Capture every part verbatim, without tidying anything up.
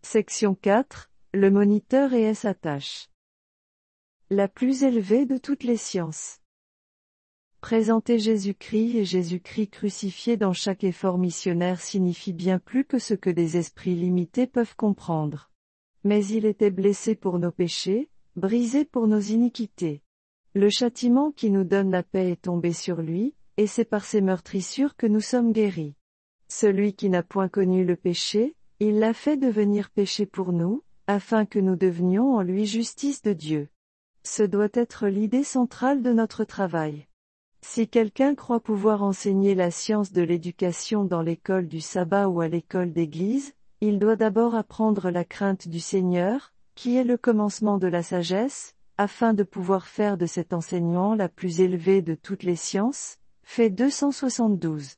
Section quatre. Le moniteur et sa tâche. La plus élevée de toutes les sciences. Présenter Jésus-Christ et Jésus-Christ crucifié dans chaque effort missionnaire signifie bien plus que ce que des esprits limités peuvent comprendre. Mais il était blessé pour nos péchés, brisé pour nos iniquités. Le châtiment qui nous donne la paix est tombé sur lui, et c'est par ses meurtrissures que nous sommes guéris. Celui qui n'a point connu le péché, il l'a fait devenir péché pour nous, afin que nous devenions en lui justice de Dieu. Ce doit être l'idée centrale de notre travail. Si quelqu'un croit pouvoir enseigner la science de l'éducation dans l'école du sabbat ou à l'école d'église, il doit d'abord apprendre la crainte du Seigneur, qui est le commencement de la sagesse, afin de pouvoir faire de cet enseignement la plus élevée de toutes les sciences. Fait deux cent soixante-douze.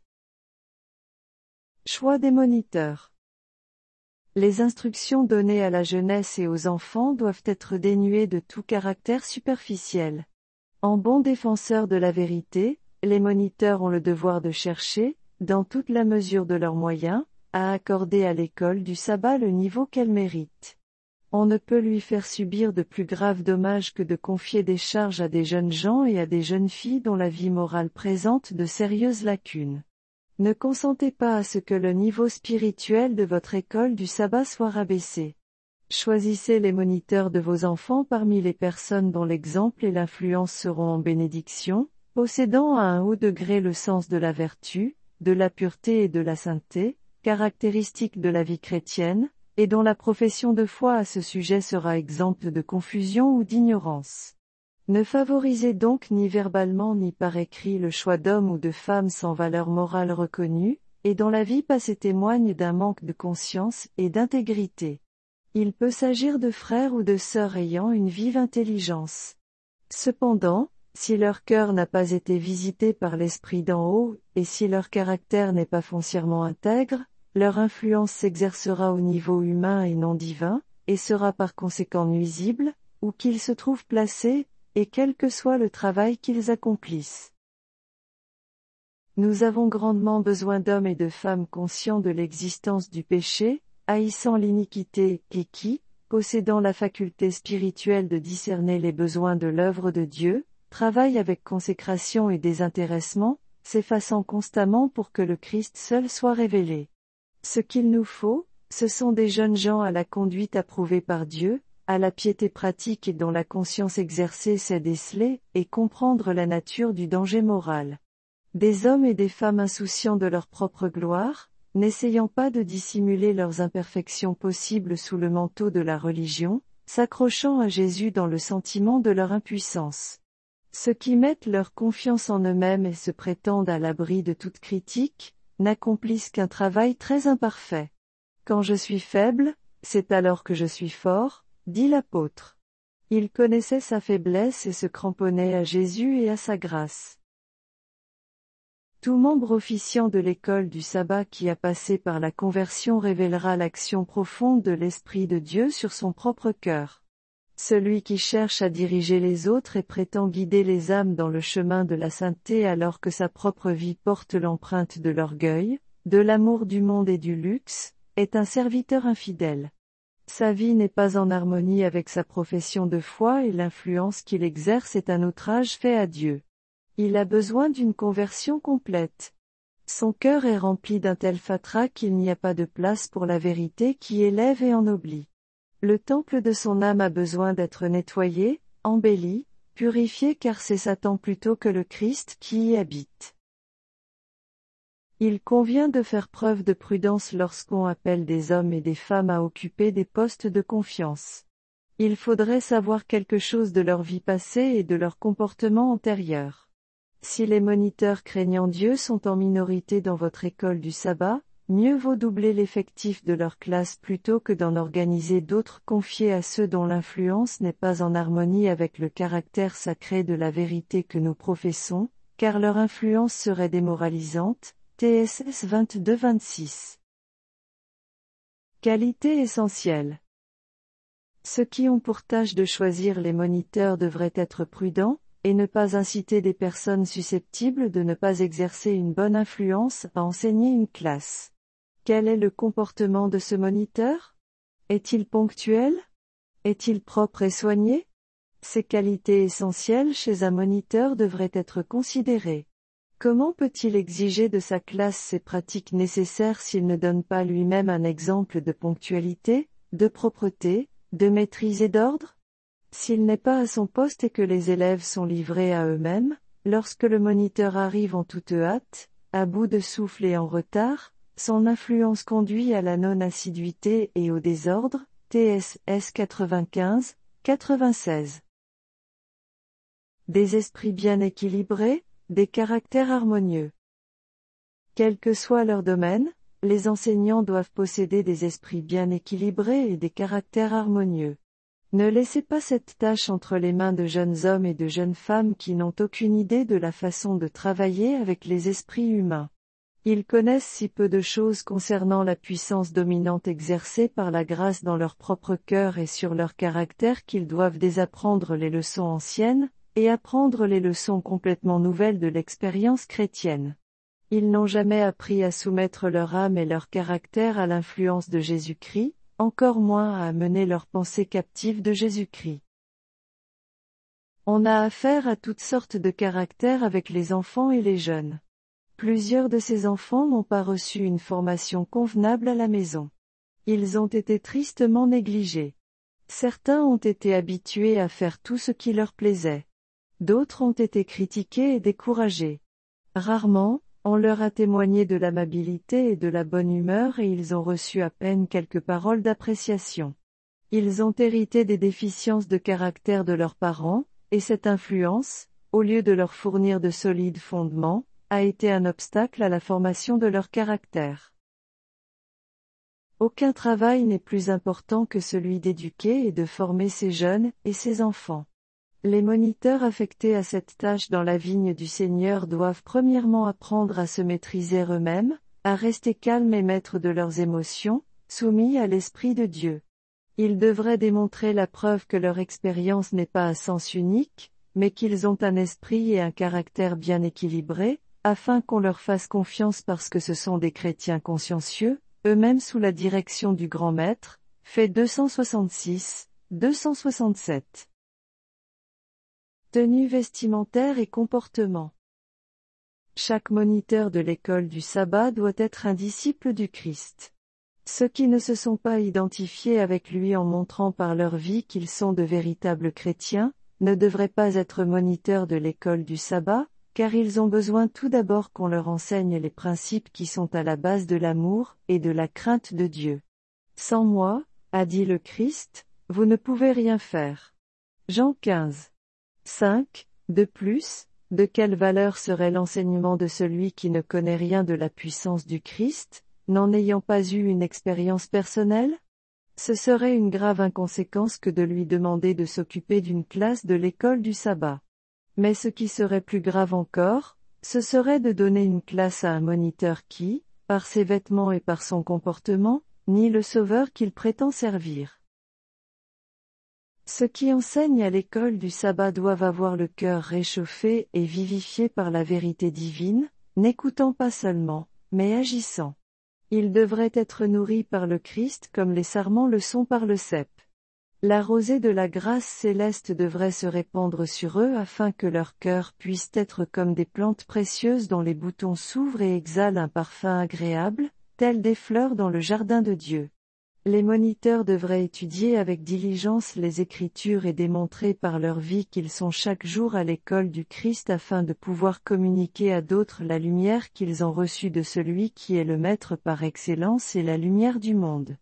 Choix des moniteurs. Les instructions données à la jeunesse et aux enfants doivent être dénuées de tout caractère superficiel. En bons défenseurs de la vérité, les moniteurs ont le devoir de chercher, dans toute la mesure de leurs moyens, à accorder à l'école du sabbat le niveau qu'elle mérite. On ne peut lui faire subir de plus graves dommages que de confier des charges à des jeunes gens et à des jeunes filles dont la vie morale présente de sérieuses lacunes. Ne consentez pas à ce que le niveau spirituel de votre école du sabbat soit rabaissé. Choisissez les moniteurs de vos enfants parmi les personnes dont l'exemple et l'influence seront en bénédiction, possédant à un haut degré le sens de la vertu, de la pureté et de la sainteté, caractéristiques de la vie chrétienne, et dont la profession de foi à ce sujet sera exempte de confusion ou d'ignorance. Ne favorisez donc ni verbalement ni par écrit le choix d'hommes ou de femmes sans valeur morale reconnue, et dont la vie passée témoigne d'un manque de conscience et d'intégrité. Il peut s'agir de frères ou de sœurs ayant une vive intelligence. Cependant, si leur cœur n'a pas été visité par l'Esprit d'en haut, et si leur caractère n'est pas foncièrement intègre, leur influence s'exercera au niveau humain et non divin, et sera par conséquent nuisible, où qu'ils se trouvent placés, et quel que soit le travail qu'ils accomplissent. Nous avons grandement besoin d'hommes et de femmes conscients de l'existence du péché, haïssant l'iniquité, et qui, possédant la faculté spirituelle de discerner les besoins de l'œuvre de Dieu, travaillent avec consécration et désintéressement, s'effaçant constamment pour que le Christ seul soit révélé. Ce qu'il nous faut, ce sont des jeunes gens à la conduite approuvée par Dieu, à la piété pratique et dont la conscience exercée sait déceler et comprendre la nature du danger moral. Des hommes et des femmes insouciants de leur propre gloire, n'essayant pas de dissimuler leurs imperfections possibles sous le manteau de la religion, s'accrochant à Jésus dans le sentiment de leur impuissance. Ceux qui mettent leur confiance en eux-mêmes et se prétendent à l'abri de toute critique, n'accomplissent qu'un travail très imparfait. Quand je suis faible, c'est alors que je suis fort, dit l'apôtre. Il connaissait sa faiblesse et se cramponnait à Jésus et à sa grâce. Tout membre officiant de l'école du sabbat qui a passé par la conversion révélera l'action profonde de l'Esprit de Dieu sur son propre cœur. Celui qui cherche à diriger les autres et prétend guider les âmes dans le chemin de la sainteté alors que sa propre vie porte l'empreinte de l'orgueil, de l'amour du monde et du luxe, est un serviteur infidèle. Sa vie n'est pas en harmonie avec sa profession de foi et l'influence qu'il exerce est un outrage fait à Dieu. Il a besoin d'une conversion complète. Son cœur est rempli d'un tel fatras qu'il n'y a pas de place pour la vérité qui élève et ennoblit. Le temple de son âme a besoin d'être nettoyé, embelli, purifié car c'est Satan plutôt que le Christ qui y habite. Il convient de faire preuve de prudence lorsqu'on appelle des hommes et des femmes à occuper des postes de confiance. Il faudrait savoir quelque chose de leur vie passée et de leur comportement antérieur. Si les moniteurs craignant Dieu sont en minorité dans votre école du sabbat, mieux vaut doubler l'effectif de leur classe plutôt que d'en organiser d'autres confiées à ceux dont l'influence n'est pas en harmonie avec le caractère sacré de la vérité que nous professons, car leur influence serait démoralisante. T S S vingt-deux vingt-six. Qualité essentielle. Ceux qui ont pour tâche de choisir les moniteurs devraient être prudents, et ne pas inciter des personnes susceptibles de ne pas exercer une bonne influence à enseigner une classe. Quel est le comportement de ce moniteur? Est-il ponctuel? Est-il propre et soigné? Ces qualités essentielles chez un moniteur devraient être considérées. Comment peut-il exiger de sa classe ces pratiques nécessaires s'il ne donne pas lui-même un exemple de ponctualité, de propreté, de maîtrise et d'ordre? S'il n'est pas à son poste et que les élèves sont livrés à eux-mêmes, lorsque le moniteur arrive en toute hâte, à bout de souffle et en retard, son influence conduit à la non-assiduité et au désordre, T S S quatre-vingt-quinze quatre-vingt-seize. Des esprits bien équilibrés, des caractères harmonieux. Quel que soit leur domaine, les enseignants doivent posséder des esprits bien équilibrés et des caractères harmonieux. Ne laissez pas cette tâche entre les mains de jeunes hommes et de jeunes femmes qui n'ont aucune idée de la façon de travailler avec les esprits humains. Ils connaissent si peu de choses concernant la puissance dominante exercée par la grâce dans leur propre cœur et sur leur caractère qu'ils doivent désapprendre les leçons anciennes, et apprendre les leçons complètement nouvelles de l'expérience chrétienne. Ils n'ont jamais appris à soumettre leur âme et leur caractère à l'influence de Jésus-Christ, encore moins à amener leurs pensées captives de Jésus-Christ. On a affaire à toutes sortes de caractères avec les enfants et les jeunes. Plusieurs de ces enfants n'ont pas reçu une formation convenable à la maison. Ils ont été tristement négligés. Certains ont été habitués à faire tout ce qui leur plaisait. D'autres ont été critiqués et découragés. Rarement, on leur a témoigné de l'amabilité et de la bonne humeur et ils ont reçu à peine quelques paroles d'appréciation. Ils ont hérité des déficiences de caractère de leurs parents, et cette influence, au lieu de leur fournir de solides fondements, a été un obstacle à la formation de leur caractère. Aucun travail n'est plus important que celui d'éduquer et de former ces jeunes et ces enfants. Les moniteurs affectés à cette tâche dans la vigne du Seigneur doivent premièrement apprendre à se maîtriser eux-mêmes, à rester calmes et maîtres de leurs émotions, soumis à l'Esprit de Dieu. Ils devraient démontrer la preuve que leur expérience n'est pas à sens unique, mais qu'ils ont un esprit et un caractère bien équilibrés, afin qu'on leur fasse confiance parce que ce sont des chrétiens consciencieux, eux-mêmes sous la direction du grand maître, fait deux cent soixante-six, deux cent soixante-sept. Tenue vestimentaire et comportement. Chaque moniteur de l'école du sabbat doit être un disciple du Christ. Ceux qui ne se sont pas identifiés avec lui en montrant par leur vie qu'ils sont de véritables chrétiens, ne devraient pas être moniteurs de l'école du sabbat, car ils ont besoin tout d'abord qu'on leur enseigne les principes qui sont à la base de l'amour et de la crainte de Dieu. Sans moi, a dit le Christ, vous ne pouvez rien faire. Jean quinze. cinq. De plus, de quelle valeur serait l'enseignement de celui qui ne connaît rien de la puissance du Christ, n'en ayant pas eu une expérience personnelle? Ce serait une grave inconséquence que de lui demander de s'occuper d'une classe de l'école du sabbat. Mais ce qui serait plus grave encore, ce serait de donner une classe à un moniteur qui, par ses vêtements et par son comportement, nie le Sauveur qu'il prétend servir. Ceux qui enseignent à l'école du sabbat doivent avoir le cœur réchauffé et vivifié par la vérité divine, n'écoutant pas seulement, mais agissant. Ils devraient être nourris par le Christ comme les sarments le sont par le cep. La rosée de la grâce céleste devrait se répandre sur eux afin que leur cœur puisse être comme des plantes précieuses dont les boutons s'ouvrent et exhalent un parfum agréable, tels des fleurs dans le jardin de Dieu. Les moniteurs devraient étudier avec diligence les Écritures et démontrer par leur vie qu'ils sont chaque jour à l'école du Christ afin de pouvoir communiquer à d'autres la lumière qu'ils ont reçue de celui qui est le Maître par excellence et la lumière du monde.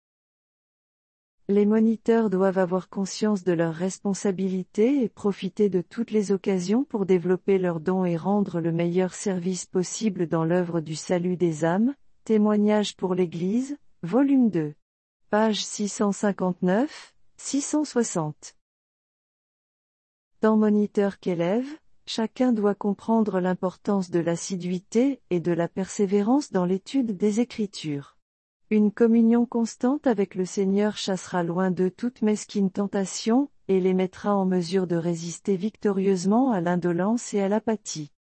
Les moniteurs doivent avoir conscience de leurs responsabilités et profiter de toutes les occasions pour développer leurs dons et rendre le meilleur service possible dans l'œuvre du salut des âmes. Témoignage pour l'Église, volume deux. Page six cent cinquante-neuf, six cent soixante. Tant moniteur qu'élève, chacun doit comprendre l'importance de l'assiduité et de la persévérance dans l'étude des Écritures. Une communion constante avec le Seigneur chassera loin d'eux toute mesquine tentation, et les mettra en mesure de résister victorieusement à l'indolence et à l'apathie.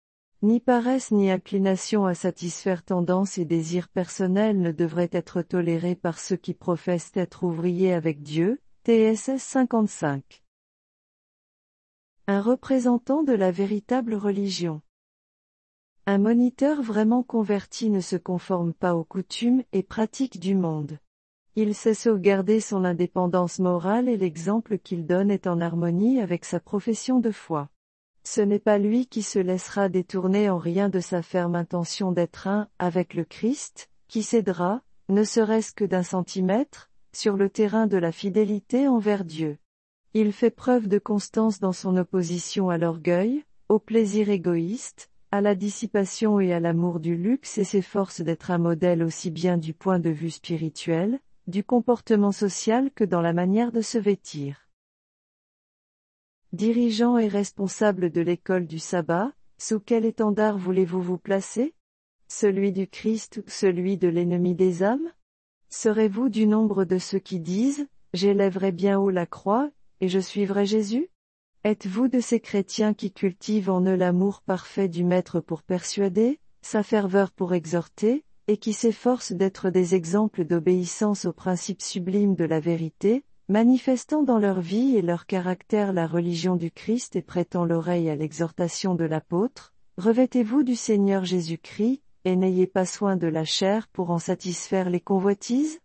Ni paresse ni inclination à satisfaire tendances et désirs personnels ne devraient être tolérés par ceux qui professent être ouvriers avec Dieu, T S S cinquante-cinq. Un représentant de la véritable religion. Un moniteur vraiment converti ne se conforme pas aux coutumes et pratiques du monde. Il sait sauvegarder son indépendance morale et l'exemple qu'il donne est en harmonie avec sa profession de foi. Ce n'est pas lui qui se laissera détourner en rien de sa ferme intention d'être un avec le Christ, qui cédera, ne serait-ce que d'un centimètre, sur le terrain de la fidélité envers Dieu. Il fait preuve de constance dans son opposition à l'orgueil, au plaisir égoïste, à la dissipation et à l'amour du luxe et s'efforce d'être un modèle aussi bien du point de vue spirituel, du comportement social que dans la manière de se vêtir. Dirigeant et responsable de l'école du sabbat, sous quel étendard voulez-vous vous placer? Celui du Christ ou celui de l'ennemi des âmes? Serez-vous du nombre de ceux qui disent « J'élèverai bien haut la croix, et je suivrai Jésus » ? Êtes-vous de ces chrétiens qui cultivent en eux l'amour parfait du Maître pour persuader, sa ferveur pour exhorter, et qui s'efforcent d'être des exemples d'obéissance aux principes sublimes de la vérité, manifestant dans leur vie et leur caractère la religion du Christ et prêtant l'oreille à l'exhortation de l'apôtre? Revêtez-vous du Seigneur Jésus-Christ, et n'ayez pas soin de la chair pour en satisfaire les convoitises?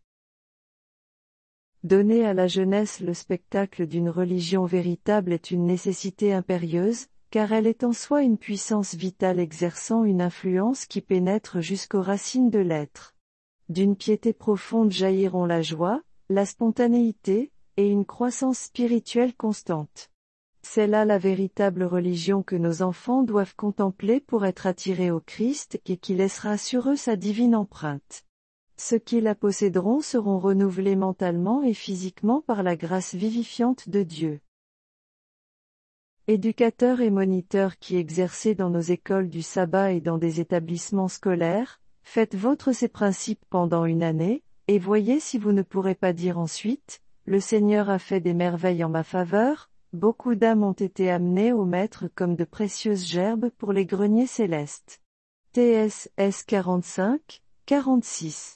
Donner à la jeunesse le spectacle d'une religion véritable est une nécessité impérieuse, car elle est en soi une puissance vitale exerçant une influence qui pénètre jusqu'aux racines de l'être. D'une piété profonde jailliront la joie, la spontanéité, et une croissance spirituelle constante. C'est là la véritable religion que nos enfants doivent contempler pour être attirés au Christ et qui laissera sur eux sa divine empreinte. Ceux qui la posséderont seront renouvelés mentalement et physiquement par la grâce vivifiante de Dieu. Éducateurs et moniteurs qui exercez dans nos écoles du sabbat et dans des établissements scolaires, faites vôtre ces principes pendant une année, et voyez si vous ne pourrez pas dire ensuite, « Le Seigneur a fait des merveilles en ma faveur, beaucoup d'âmes ont été amenées au Maître comme de précieuses gerbes pour les greniers célestes. » T S S quarante-cinq, quarante-six.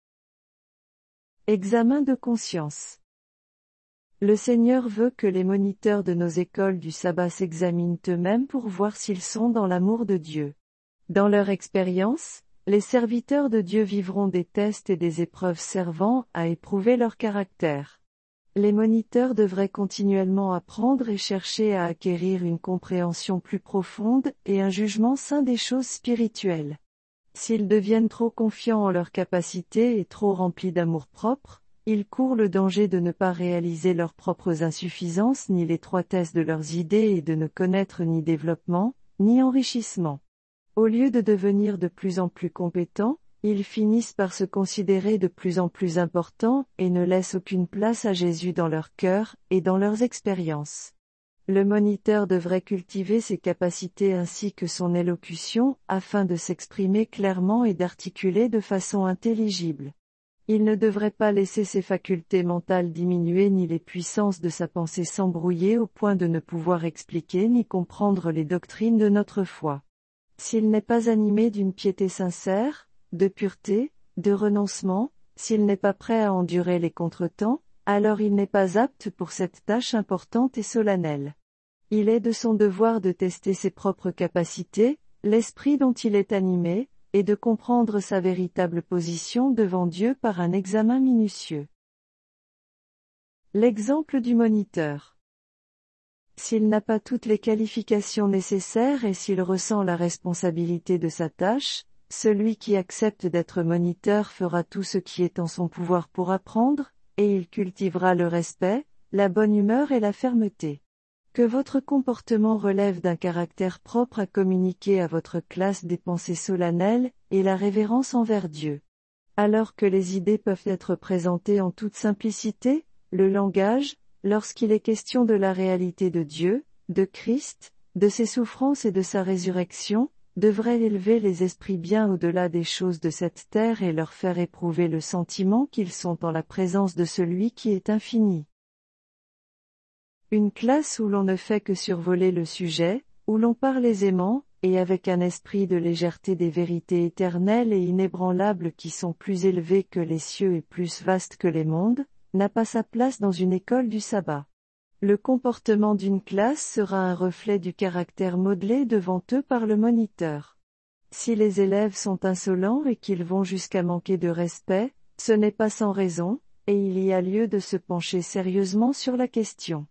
Examen de conscience. Le Seigneur veut que les moniteurs de nos écoles du sabbat s'examinent eux-mêmes pour voir s'ils sont dans l'amour de Dieu. Dans leur expérience, les serviteurs de Dieu vivront des tests et des épreuves servant à éprouver leur caractère. Les moniteurs devraient continuellement apprendre et chercher à acquérir une compréhension plus profonde et un jugement sain des choses spirituelles. S'ils deviennent trop confiants en leurs capacités et trop remplis d'amour-propre, ils courent le danger de ne pas réaliser leurs propres insuffisances ni l'étroitesse de leurs idées et de ne connaître ni développement, ni enrichissement. Au lieu de devenir de plus en plus compétents, ils finissent par se considérer de plus en plus importants et ne laissent aucune place à Jésus dans leur cœur et dans leurs expériences. Le moniteur devrait cultiver ses capacités ainsi que son élocution afin de s'exprimer clairement et d'articuler de façon intelligible. Il ne devrait pas laisser ses facultés mentales diminuer ni les puissances de sa pensée s'embrouiller au point de ne pouvoir expliquer ni comprendre les doctrines de notre foi. S'il n'est pas animé d'une piété sincère, de pureté, de renoncement, s'il n'est pas prêt à endurer les contretemps, alors il n'est pas apte pour cette tâche importante et solennelle. Il est de son devoir de tester ses propres capacités, l'esprit dont il est animé, et de comprendre sa véritable position devant Dieu par un examen minutieux. L'exemple du moniteur. S'il n'a pas toutes les qualifications nécessaires et s'il ressent la responsabilité de sa tâche, celui qui accepte d'être moniteur fera tout ce qui est en son pouvoir pour apprendre, et il cultivera le respect, la bonne humeur et la fermeté. Que votre comportement relève d'un caractère propre à communiquer à votre classe des pensées solennelles, et la révérence envers Dieu. Alors que les idées peuvent être présentées en toute simplicité, le langage, lorsqu'il est question de la réalité de Dieu, de Christ, de ses souffrances et de sa résurrection, devrait élever les esprits bien au-delà des choses de cette terre et leur faire éprouver le sentiment qu'ils sont en la présence de celui qui est infini. Une classe où l'on ne fait que survoler le sujet, où l'on parle aisément, et avec un esprit de légèreté des vérités éternelles et inébranlables qui sont plus élevées que les cieux et plus vastes que les mondes, n'a pas sa place dans une école du sabbat. Le comportement d'une classe sera un reflet du caractère modelé devant eux par le moniteur. Si les élèves sont insolents et qu'ils vont jusqu'à manquer de respect, ce n'est pas sans raison, et il y a lieu de se pencher sérieusement sur la question.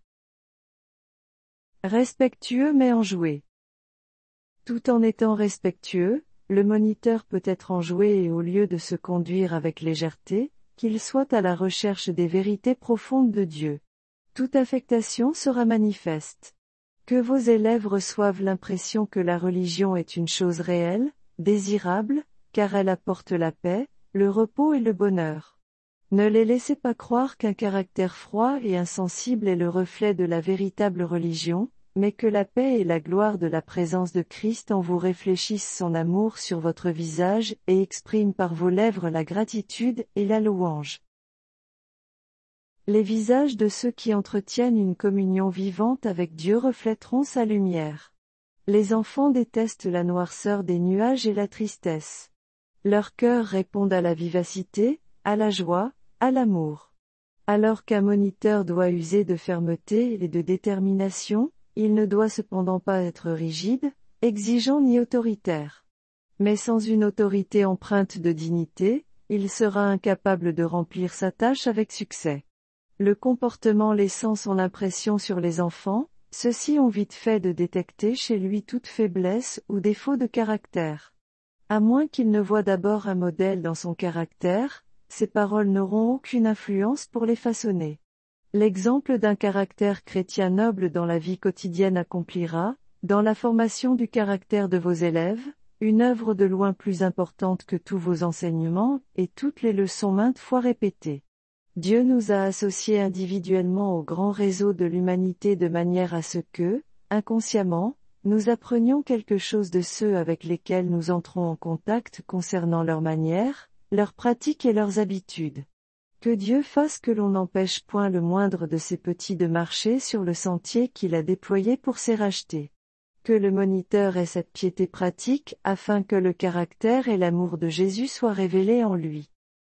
Respectueux mais enjoué. Tout en étant respectueux, le moniteur peut être enjoué et au lieu de se conduire avec légèreté, qu'il soit à la recherche des vérités profondes de Dieu. Toute affectation sera manifeste. Que vos élèves reçoivent l'impression que la religion est une chose réelle, désirable, car elle apporte la paix, le repos et le bonheur. Ne les laissez pas croire qu'un caractère froid et insensible est le reflet de la véritable religion, mais que la paix et la gloire de la présence de Christ en vous réfléchissent son amour sur votre visage et expriment par vos lèvres la gratitude et la louange. Les visages de ceux qui entretiennent une communion vivante avec Dieu reflèteront sa lumière. Les enfants détestent la noirceur des nuages et la tristesse. Leurs cœurs répondent à la vivacité, à la joie, à l'amour. Alors qu'un moniteur doit user de fermeté et de détermination, il ne doit cependant pas être rigide, exigeant ni autoritaire. Mais sans une autorité empreinte de dignité, il sera incapable de remplir sa tâche avec succès. Le comportement laissant son impression sur les enfants, ceux-ci ont vite fait de détecter chez lui toute faiblesse ou défaut de caractère. À moins qu'il ne voie d'abord un modèle dans son caractère, ses paroles n'auront aucune influence pour les façonner. L'exemple d'un caractère chrétien noble dans la vie quotidienne accomplira, dans la formation du caractère de vos élèves, une œuvre de loin plus importante que tous vos enseignements et toutes les leçons maintes fois répétées. Dieu nous a associés individuellement au grand réseau de l'humanité de manière à ce que, inconsciemment, nous apprenions quelque chose de ceux avec lesquels nous entrons en contact concernant leurs manières, leurs pratiques et leurs habitudes. Que Dieu fasse que l'on n'empêche point le moindre de ces petits de marcher sur le sentier qu'il a déployé pour ses rachetés. Que le moniteur ait cette piété pratique afin que le caractère et l'amour de Jésus soient révélés en lui.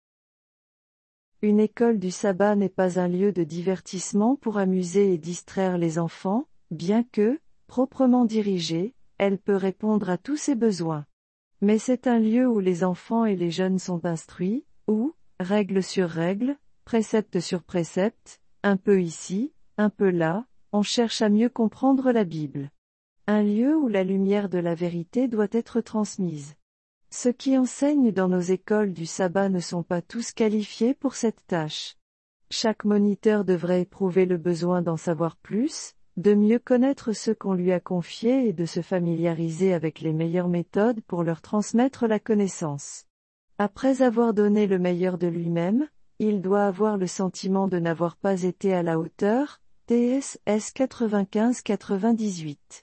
Une école du sabbat n'est pas un lieu de divertissement pour amuser et distraire les enfants, bien que, proprement dirigée, elle peut répondre à tous ses besoins. Mais c'est un lieu où les enfants et les jeunes sont instruits, où, règle sur règle, précepte sur précepte, un peu ici, un peu là, on cherche à mieux comprendre la Bible. Un lieu où la lumière de la vérité doit être transmise. Ceux qui enseignent dans nos écoles du sabbat ne sont pas tous qualifiés pour cette tâche. Chaque moniteur devrait éprouver le besoin d'en savoir plus, de mieux connaître ceux qu'on lui a confiés et de se familiariser avec les meilleures méthodes pour leur transmettre la connaissance. Après avoir donné le meilleur de lui-même, il doit avoir le sentiment de n'avoir pas été à la hauteur. T S S quatre-vingt-quinze quatre-vingt-dix-huit.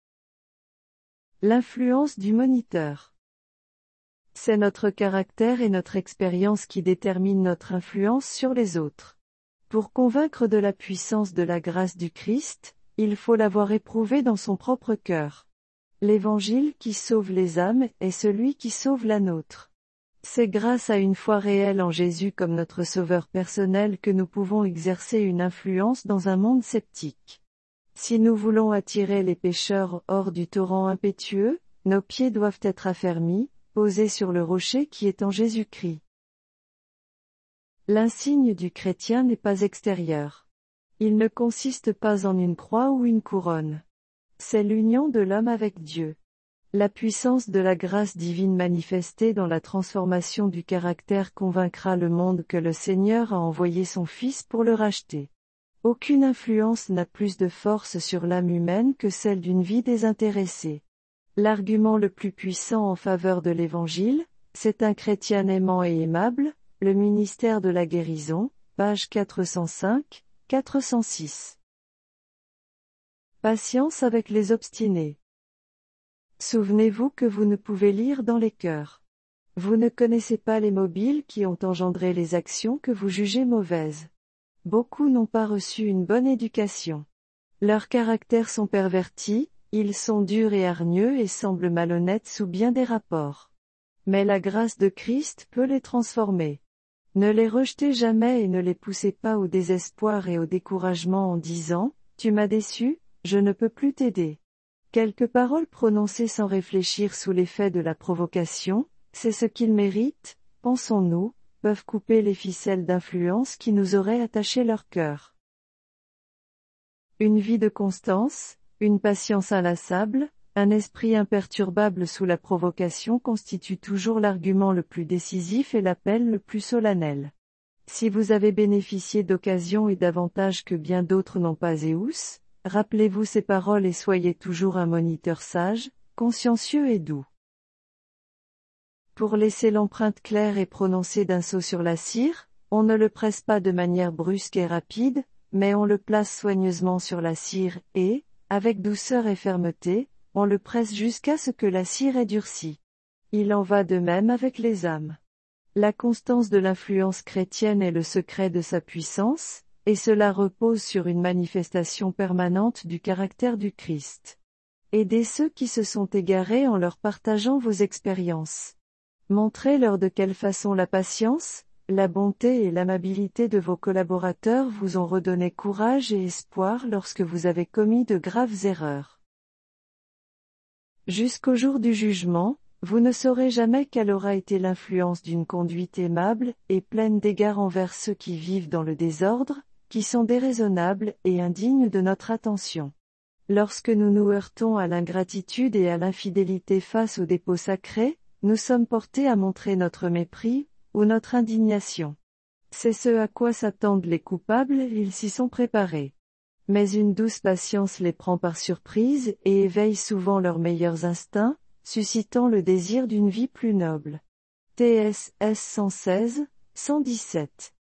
L'influence du moniteur. C'est notre caractère et notre expérience qui déterminent notre influence sur les autres. Pour convaincre de la puissance de la grâce du Christ, il faut l'avoir éprouvé dans son propre cœur. L'Évangile qui sauve les âmes est celui qui sauve la nôtre. C'est grâce à une foi réelle en Jésus comme notre sauveur personnel que nous pouvons exercer une influence dans un monde sceptique. Si nous voulons attirer les pécheurs hors du torrent impétueux, nos pieds doivent être affermis, posés sur le rocher qui est en Jésus-Christ. L'insigne du chrétien n'est pas extérieur. Il ne consiste pas en une croix ou une couronne. C'est l'union de l'homme avec Dieu. La puissance de la grâce divine manifestée dans la transformation du caractère convaincra le monde que le Seigneur a envoyé son Fils pour le racheter. Aucune influence n'a plus de force sur l'âme humaine que celle d'une vie désintéressée. L'argument le plus puissant en faveur de l'Évangile, c'est un chrétien aimant et aimable, le ministère de la guérison, page quatre cent cinq, quatre cent six. Patience avec les obstinés. Souvenez-vous que vous ne pouvez lire dans les cœurs. Vous ne connaissez pas les mobiles qui ont engendré les actions que vous jugez mauvaises. Beaucoup n'ont pas reçu une bonne éducation. Leurs caractères sont pervertis, Ils sont durs et hargneux et semblent malhonnêtes sous bien des rapports. Mais la grâce de Christ peut les transformer. Ne les rejetez jamais et ne les poussez pas au désespoir et au découragement en disant « Tu m'as déçu, je ne peux plus t'aider ». Quelques paroles prononcées sans réfléchir sous l'effet de la provocation, c'est ce qu'ils méritent, pensons-nous, peuvent couper les ficelles d'influence qui nous auraient attaché leur cœur. Une vie de constance, une patience inlassable, un esprit imperturbable sous la provocation constitue toujours l'argument le plus décisif et l'appel le plus solennel. Si vous avez bénéficié d'occasions et d'avantages que bien d'autres n'ont pas Zéus, rappelez-vous ces paroles et soyez toujours un moniteur sage, consciencieux et doux. Pour laisser l'empreinte claire et prononcée d'un seau sur la cire, on ne le presse pas de manière brusque et rapide, mais on le place soigneusement sur la cire et, avec douceur et fermeté, on le presse jusqu'à ce que la cire ait durci. Il en va de même avec les âmes. La constance de l'influence chrétienne est le secret de sa puissance, et cela repose sur une manifestation permanente du caractère du Christ. Aidez ceux qui se sont égarés en leur partageant vos expériences. Montrez-leur de quelle façon la patience, la bonté et l'amabilité de vos collaborateurs vous ont redonné courage et espoir lorsque vous avez commis de graves erreurs. Jusqu'au jour du jugement, vous ne saurez jamais quelle aura été l'influence d'une conduite aimable et pleine d'égard envers ceux qui vivent dans le désordre, qui sont déraisonnables et indignes de notre attention. Lorsque nous nous heurtons à l'ingratitude et à l'infidélité face aux dépôts sacrés, nous sommes portés à montrer notre mépris, ou notre indignation. C'est ce à quoi s'attendent les coupables, ils s'y sont préparés. Mais une douce patience les prend par surprise et éveille souvent leurs meilleurs instincts, suscitant le désir d'une vie plus noble. T S S cent seize, cent dix-sept.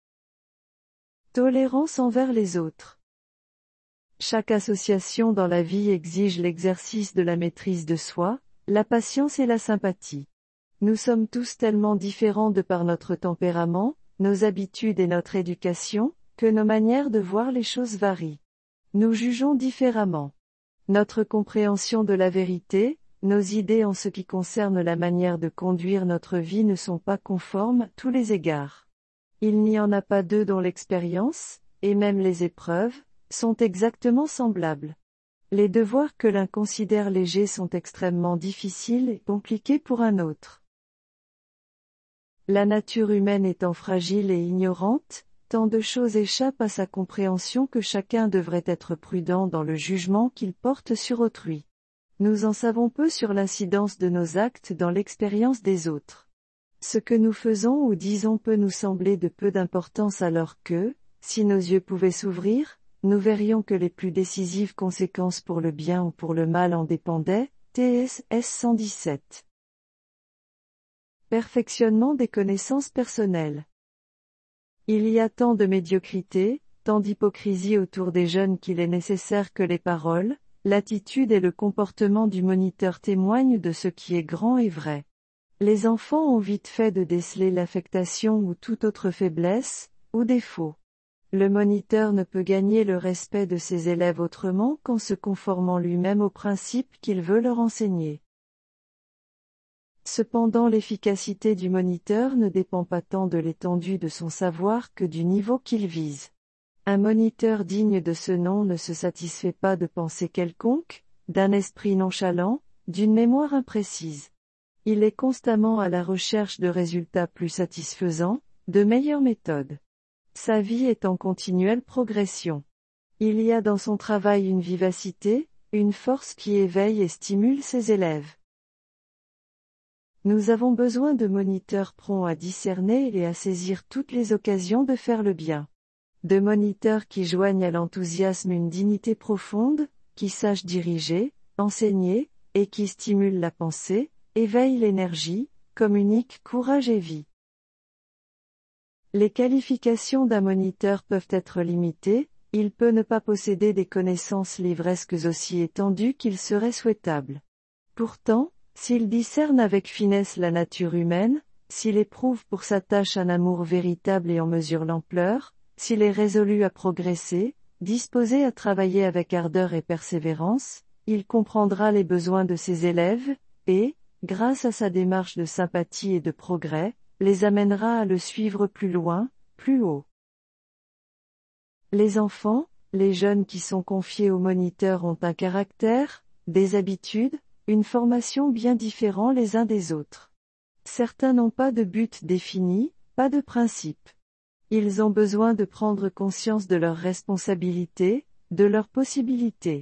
Tolérance envers les autres. Chaque association dans la vie exige l'exercice de la maîtrise de soi, la patience et la sympathie. Nous sommes tous tellement différents de par notre tempérament, nos habitudes et notre éducation, que nos manières de voir les choses varient. Nous jugeons différemment. Notre compréhension de la vérité, nos idées en ce qui concerne la manière de conduire notre vie ne sont pas conformes à tous les égards. Il n'y en a pas deux dont l'expérience, et même les épreuves, sont exactement semblables. Les devoirs que l'un considère légers sont extrêmement difficiles et compliqués pour un autre. La nature humaine étant fragile et ignorante, tant de choses échappent à sa compréhension que chacun devrait être prudent dans le jugement qu'il porte sur autrui. Nous en savons peu sur l'incidence de nos actes dans l'expérience des autres. Ce que nous faisons ou disons peut nous sembler de peu d'importance alors que, si nos yeux pouvaient s'ouvrir, nous verrions que les plus décisives conséquences pour le bien ou pour le mal en dépendaient. T S S cent dix-sept. Perfectionnement des connaissances personnelles. Il y a tant de médiocrité, tant d'hypocrisie autour des jeunes qu'il est nécessaire que les paroles, l'attitude et le comportement du moniteur témoignent de ce qui est grand et vrai. Les enfants ont vite fait de déceler l'affectation ou toute autre faiblesse, ou défaut. Le moniteur ne peut gagner le respect de ses élèves autrement qu'en se conformant lui-même aux principes qu'il veut leur enseigner. Cependant l'efficacité du moniteur ne dépend pas tant de l'étendue de son savoir que du niveau qu'il vise. Un moniteur digne de ce nom ne se satisfait pas de pensées quelconques, d'un esprit nonchalant, d'une mémoire imprécise. Il est constamment à la recherche de résultats plus satisfaisants, de meilleures méthodes. Sa vie est en continuelle progression. Il y a dans son travail une vivacité, une force qui éveille et stimule ses élèves. Nous avons besoin de moniteurs prompts à discerner et à saisir toutes les occasions de faire le bien. De moniteurs qui joignent à l'enthousiasme une dignité profonde, qui sachent diriger, enseigner, et qui stimulent la pensée, éveillent l'énergie, communiquent courage et vie. Les qualifications d'un moniteur peuvent être limitées, il peut ne pas posséder des connaissances livresques aussi étendues qu'il serait souhaitable. Pourtant, s'il discerne avec finesse la nature humaine, s'il éprouve pour sa tâche un amour véritable et en mesure l'ampleur, s'il est résolu à progresser, disposé à travailler avec ardeur et persévérance, il comprendra les besoins de ses élèves, et, grâce à sa démarche de sympathie et de progrès, les amènera à le suivre plus loin, plus haut. Les enfants, les jeunes qui sont confiés aux moniteurs ont un caractère, des habitudes, une formation bien différents les uns des autres. Certains n'ont pas de but défini, pas de principe. Ils ont besoin de prendre conscience de leurs responsabilités, de leurs possibilités.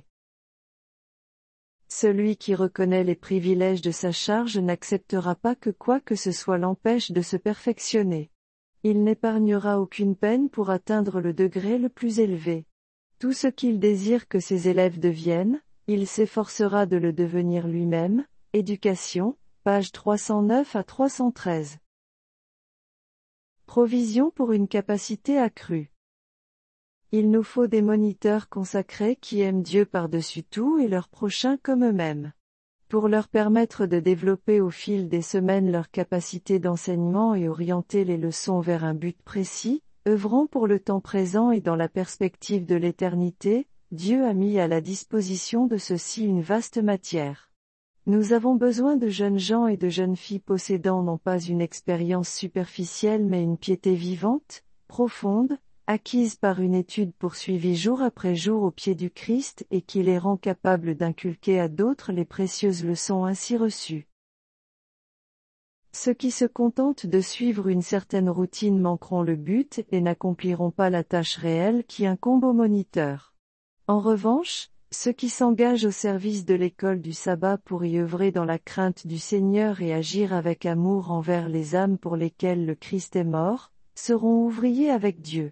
Celui qui reconnaît les privilèges de sa charge n'acceptera pas que quoi que ce soit l'empêche de se perfectionner. Il n'épargnera aucune peine pour atteindre le degré le plus élevé. Tout ce qu'il désire que ses élèves deviennent, il s'efforcera de le devenir lui-même. Éducation, page trois cent neuf à trois cent treize. Provision pour une capacité accrue. Il nous faut des moniteurs consacrés qui aiment Dieu par-dessus tout et leurs prochains comme eux-mêmes. Pour leur permettre de développer au fil des semaines leur capacité d'enseignement et orienter les leçons vers un but précis, œuvrant pour le temps présent et dans la perspective de l'éternité, Dieu a mis à la disposition de ceux-ci une vaste matière. Nous avons besoin de jeunes gens et de jeunes filles possédant non pas une expérience superficielle mais une piété vivante, profonde, acquise par une étude poursuivie jour après jour au pied du Christ et qui les rend capables d'inculquer à d'autres les précieuses leçons ainsi reçues. Ceux qui se contentent de suivre une certaine routine manqueront le but et n'accompliront pas la tâche réelle qui incombe au moniteur. En revanche, ceux qui s'engagent au service de l'école du sabbat pour y œuvrer dans la crainte du Seigneur et agir avec amour envers les âmes pour lesquelles le Christ est mort, seront ouvriers avec Dieu.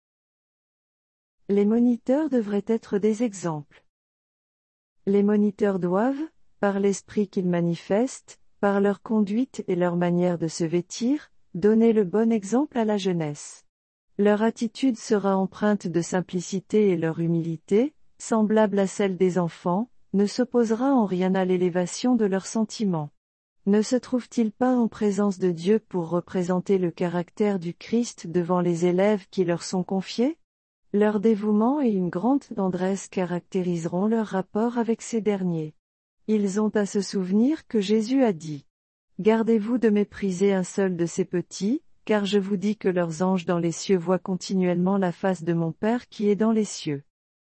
Les moniteurs devraient être des exemples. Les moniteurs doivent, par l'esprit qu'ils manifestent, par leur conduite et leur manière de se vêtir, donner le bon exemple à la jeunesse. Leur attitude sera empreinte de simplicité et leur humilité, semblable à celle des enfants, ne s'opposera en rien à l'élévation de leurs sentiments. Ne se trouve-t-il pas en présence de Dieu pour représenter le caractère du Christ devant les élèves qui leur sont confiés ? Leur dévouement et une grande tendresse caractériseront leur rapport avec ces derniers. Ils ont à se souvenir que Jésus a dit « Gardez-vous de mépriser un seul de ces petits, car je vous dis que leurs anges dans les cieux voient continuellement la face de mon Père qui est dans les cieux. »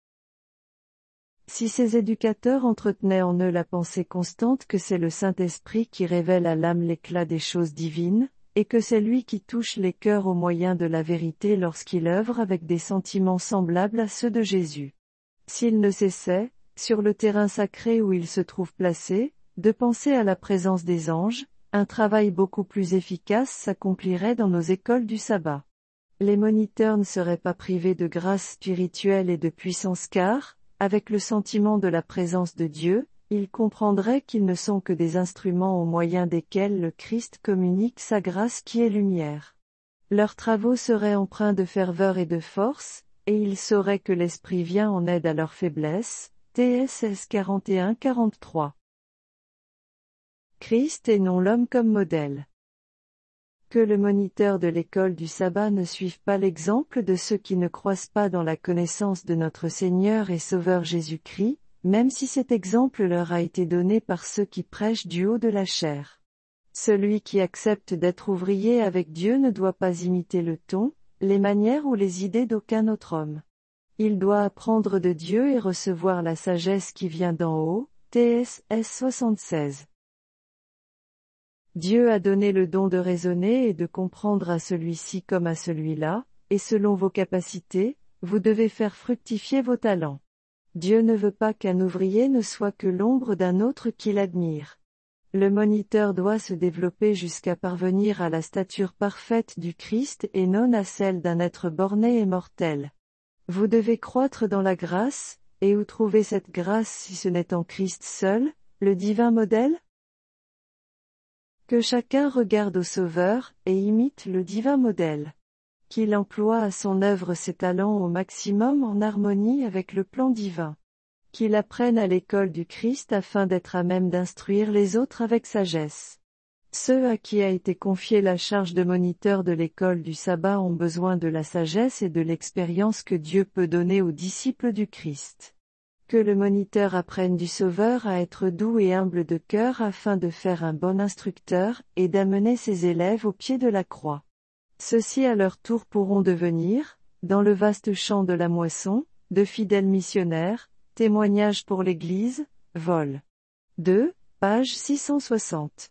Si ces éducateurs entretenaient en eux la pensée constante que c'est le Saint-Esprit qui révèle à l'âme l'éclat des choses divines, et que c'est lui qui touche les cœurs au moyen de la vérité lorsqu'il œuvre avec des sentiments semblables à ceux de Jésus. S'ils ne cessaient, sur le terrain sacré où ils se trouvent placés, de penser à la présence des anges, un travail beaucoup plus efficace s'accomplirait dans nos écoles du sabbat. Les moniteurs ne seraient pas privés de grâce spirituelle et de puissance car, avec le sentiment de la présence de Dieu, ils comprendraient qu'ils ne sont que des instruments au moyen desquels le Christ communique sa grâce qui est lumière. Leurs travaux seraient empreints de ferveur et de force, et ils sauraient que l'Esprit vient en aide à leur faiblesse. T S S quarante et un quarante-trois. Christ et non l'homme comme modèle. Que le moniteur de l'école du sabbat ne suive pas l'exemple de ceux qui ne croissent pas dans la connaissance de notre Seigneur et Sauveur Jésus-Christ, même si cet exemple leur a été donné par ceux qui prêchent du haut de la chair. Celui qui accepte d'être ouvrier avec Dieu ne doit pas imiter le ton, les manières ou les idées d'aucun autre homme. Il doit apprendre de Dieu et recevoir la sagesse qui vient d'en haut. T S S soixante-seize. Dieu a donné le don de raisonner et de comprendre à celui-ci comme à celui-là, et selon vos capacités, vous devez faire fructifier vos talents. Dieu ne veut pas qu'un ouvrier ne soit que l'ombre d'un autre qu'il admire. Le moniteur doit se développer jusqu'à parvenir à la stature parfaite du Christ et non à celle d'un être borné et mortel. Vous devez croître dans la grâce, et où trouver cette grâce si ce n'est en Christ seul, le divin modèle ? Que chacun regarde au Sauveur, et imite le divin modèle. Qu'il emploie à son œuvre ses talents au maximum en harmonie avec le plan divin. Qu'il apprenne à l'école du Christ afin d'être à même d'instruire les autres avec sagesse. Ceux à qui a été confiée la charge de moniteur de l'école du sabbat ont besoin de la sagesse et de l'expérience que Dieu peut donner aux disciples du Christ. Que le moniteur apprenne du Sauveur à être doux et humble de cœur afin de faire un bon instructeur et d'amener ses élèves au pied de la croix. Ceux-ci à leur tour pourront devenir, dans le vaste champ de la moisson, de fidèles missionnaires, témoignages pour l'Église, vol. deux, page six cent soixante.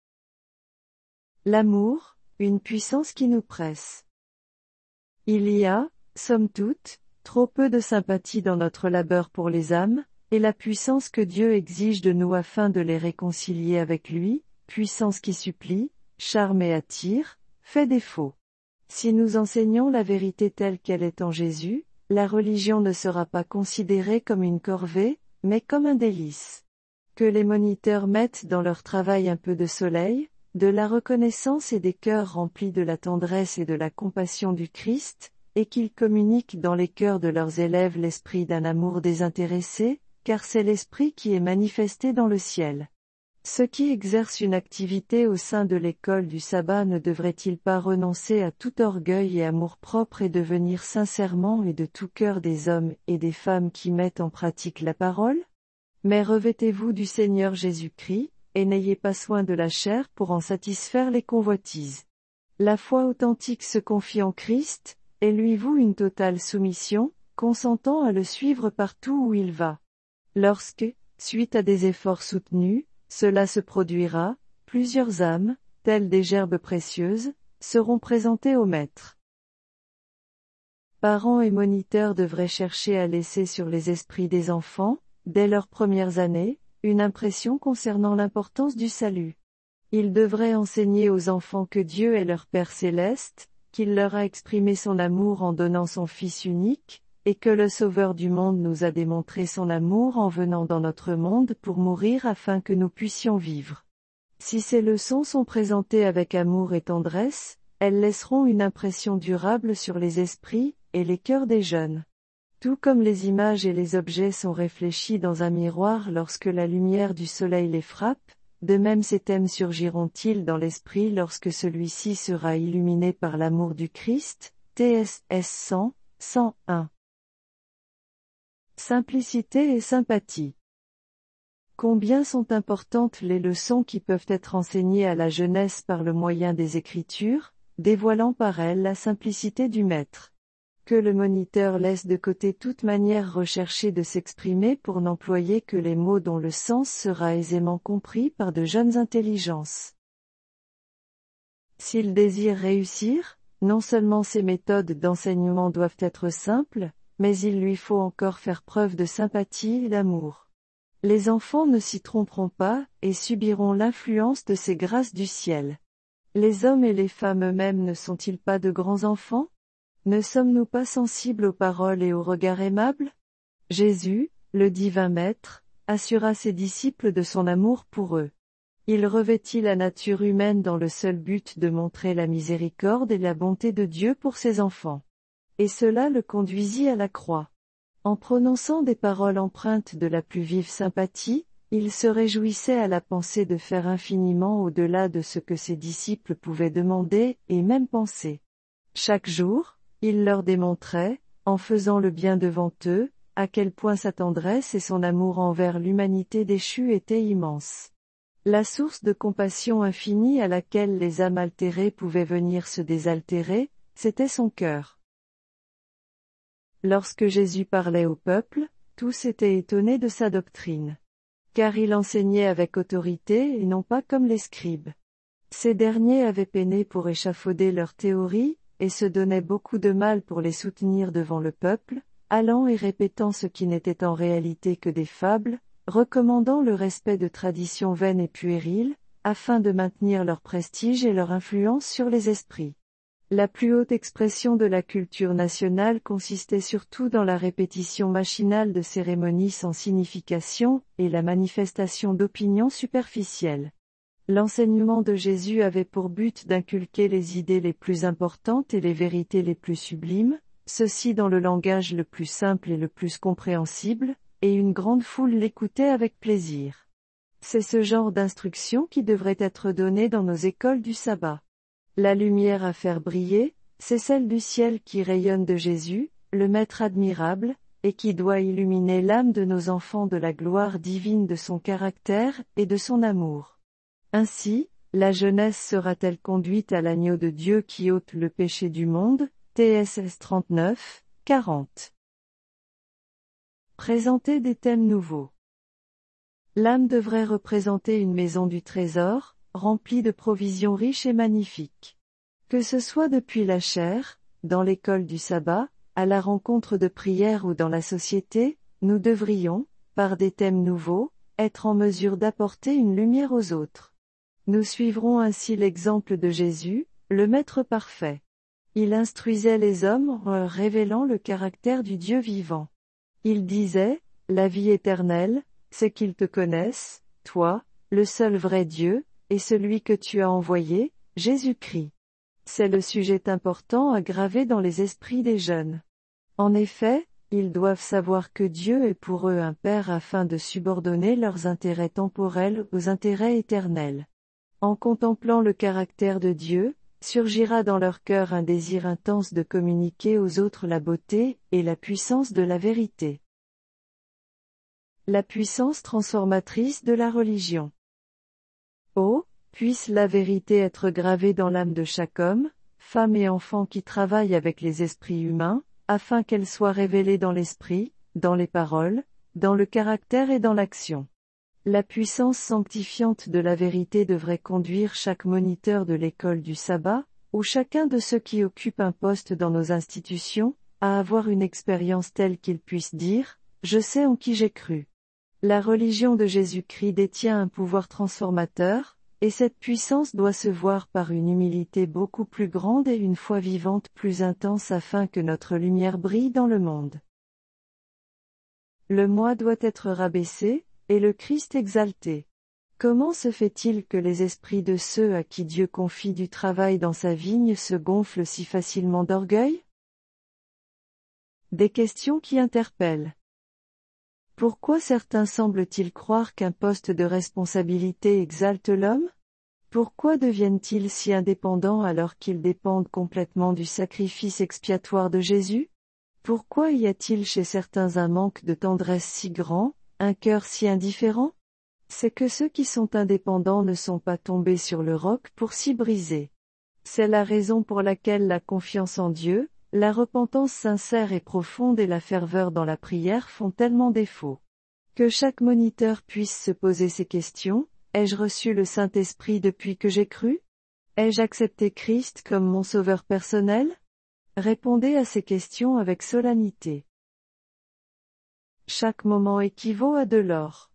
L'amour, une puissance qui nous presse. Il y a, somme toute, trop peu de sympathie dans notre labeur pour les âmes, et la puissance que Dieu exige de nous afin de les réconcilier avec lui, puissance qui supplie, charme et attire, fait défaut. Si nous enseignons la vérité telle qu'elle est en Jésus, la religion ne sera pas considérée comme une corvée, mais comme un délice. Que les moniteurs mettent dans leur travail un peu de soleil, de la reconnaissance et des cœurs remplis de la tendresse et de la compassion du Christ, et qu'ils communiquent dans les cœurs de leurs élèves l'esprit d'un amour désintéressé, car c'est l'esprit qui est manifesté dans le ciel. Ceux qui exercent une activité au sein de l'école du sabbat ne devraient-ils pas renoncer à tout orgueil et amour-propre et devenir sincèrement et de tout cœur des hommes et des femmes qui mettent en pratique la parole? Mais revêtez-vous du Seigneur Jésus-Christ, et n'ayez pas soin de la chair pour en satisfaire les convoitises. La foi authentique se confie en Christ, et lui voue une totale soumission, consentant à le suivre partout où il va. Lorsque, suite à des efforts soutenus, cela se produira, plusieurs âmes, telles des gerbes précieuses, seront présentées au Maître. Parents et moniteurs devraient chercher à laisser sur les esprits des enfants, dès leurs premières années, une impression concernant l'importance du salut. Ils devraient enseigner aux enfants que Dieu est leur Père céleste, qu'il leur a exprimé son amour en donnant son Fils unique, et que le Sauveur du monde nous a démontré son amour en venant dans notre monde pour mourir afin que nous puissions vivre. Si ces leçons sont présentées avec amour et tendresse, elles laisseront une impression durable sur les esprits et les cœurs des jeunes. Tout comme les images et les objets sont réfléchis dans un miroir lorsque la lumière du soleil les frappe, de même ces thèmes surgiront-ils dans l'esprit lorsque celui-ci sera illuminé par l'amour du Christ. T S S cent, cent un. Simplicité et sympathie. Combien sont importantes les leçons qui peuvent être enseignées à la jeunesse par le moyen des Écritures, dévoilant par elles la simplicité du Maître. Que le moniteur laisse de côté toute manière recherchée de s'exprimer pour n'employer que les mots dont le sens sera aisément compris par de jeunes intelligences. S'il désire réussir, non seulement ses méthodes d'enseignement doivent être simples, mais il lui faut encore faire preuve de sympathie et d'amour. Les enfants ne s'y tromperont pas, et subiront l'influence de ces grâces du ciel. Les hommes et les femmes eux-mêmes ne sont-ils pas de grands enfants? Ne sommes-nous pas sensibles aux paroles et aux regards aimables? Jésus, le divin Maître, assura ses disciples de son amour pour eux. Il revêtit la nature humaine dans le seul but de montrer la miséricorde et la bonté de Dieu pour ses enfants. Et cela le conduisit à la croix. En prononçant des paroles empreintes de la plus vive sympathie, il se réjouissait à la pensée de faire infiniment au-delà de ce que ses disciples pouvaient demander et même penser. Chaque jour, il leur démontrait, en faisant le bien devant eux, à quel point sa tendresse et son amour envers l'humanité déchue étaient immenses. La source de compassion infinie à laquelle les âmes altérées pouvaient venir se désaltérer, c'était son cœur. Lorsque Jésus parlait au peuple, tous étaient étonnés de sa doctrine. Car il enseignait avec autorité et non pas comme les scribes. Ces derniers avaient peiné pour échafauder leurs théories, et se donnaient beaucoup de mal pour les soutenir devant le peuple, allant et répétant ce qui n'était en réalité que des fables, recommandant le respect de traditions vaines et puériles, afin de maintenir leur prestige et leur influence sur les esprits. La plus haute expression de la culture nationale consistait surtout dans la répétition machinale de cérémonies sans signification, et la manifestation d'opinions superficielles. L'enseignement de Jésus avait pour but d'inculquer les idées les plus importantes et les vérités les plus sublimes, ceci dans le langage le plus simple et le plus compréhensible, et une grande foule l'écoutait avec plaisir. C'est ce genre d'instruction qui devrait être donnée dans nos écoles du sabbat. La lumière à faire briller, c'est celle du ciel qui rayonne de Jésus, le Maître admirable, et qui doit illuminer l'âme de nos enfants de la gloire divine de son caractère et de son amour. Ainsi, la jeunesse sera-t-elle conduite à l'agneau de Dieu qui ôte le péché du monde, T S S trente-neuf, quarante. Présenter des thèmes nouveaux. L'âme devrait représenter une maison du trésor, remplie de provisions riches et magnifiques. Que ce soit depuis la chair, dans l'école du sabbat, à la rencontre de prière ou dans la société, nous devrions, par des thèmes nouveaux, être en mesure d'apporter une lumière aux autres. Nous suivrons ainsi l'exemple de Jésus, le Maître parfait. Il instruisait les hommes en leur révélant le caractère du Dieu vivant. Il disait, « La vie éternelle, c'est qu'ils te connaissent, toi, le seul vrai Dieu, et celui que tu as envoyé, Jésus-Christ. » C'est le sujet important à graver dans les esprits des jeunes. En effet, ils doivent savoir que Dieu est pour eux un Père afin de subordonner leurs intérêts temporels aux intérêts éternels. En contemplant le caractère de Dieu, surgira dans leur cœur un désir intense de communiquer aux autres la beauté et la puissance de la vérité. La puissance transformatrice de la religion. Oh, puisse la vérité être gravée dans l'âme de chaque homme, femme et enfant qui travaille avec les esprits humains, afin qu'elle soit révélée dans l'esprit, dans les paroles, dans le caractère et dans l'action. La puissance sanctifiante de la vérité devrait conduire chaque moniteur de l'école du sabbat, ou chacun de ceux qui occupent un poste dans nos institutions, à avoir une expérience telle qu'il puisse dire, « Je sais en qui j'ai cru ». La religion de Jésus-Christ détient un pouvoir transformateur, et cette puissance doit se voir par une humilité beaucoup plus grande et une foi vivante plus intense afin que notre lumière brille dans le monde. Le moi doit être rabaissé, et le Christ exalté. Comment se fait-il que les esprits de ceux à qui Dieu confie du travail dans sa vigne se gonflent si facilement d'orgueil? Des questions qui interpellent. Pourquoi certains semblent-ils croire qu'un poste de responsabilité exalte l'homme? Pourquoi deviennent-ils si indépendants alors qu'ils dépendent complètement du sacrifice expiatoire de Jésus? Pourquoi y a-t-il chez certains un manque de tendresse si grand, un cœur si indifférent? C'est que ceux qui sont indépendants ne sont pas tombés sur le roc pour s'y briser. C'est la raison pour laquelle la confiance en Dieu, la repentance sincère et profonde et la ferveur dans la prière font tellement défaut. Que chaque moniteur puisse se poser ces questions: ai-je reçu le Saint-Esprit depuis que j'ai cru? Ai-je accepté Christ comme mon sauveur personnel? Répondez à ces questions avec solennité. Chaque moment équivaut à de l'or.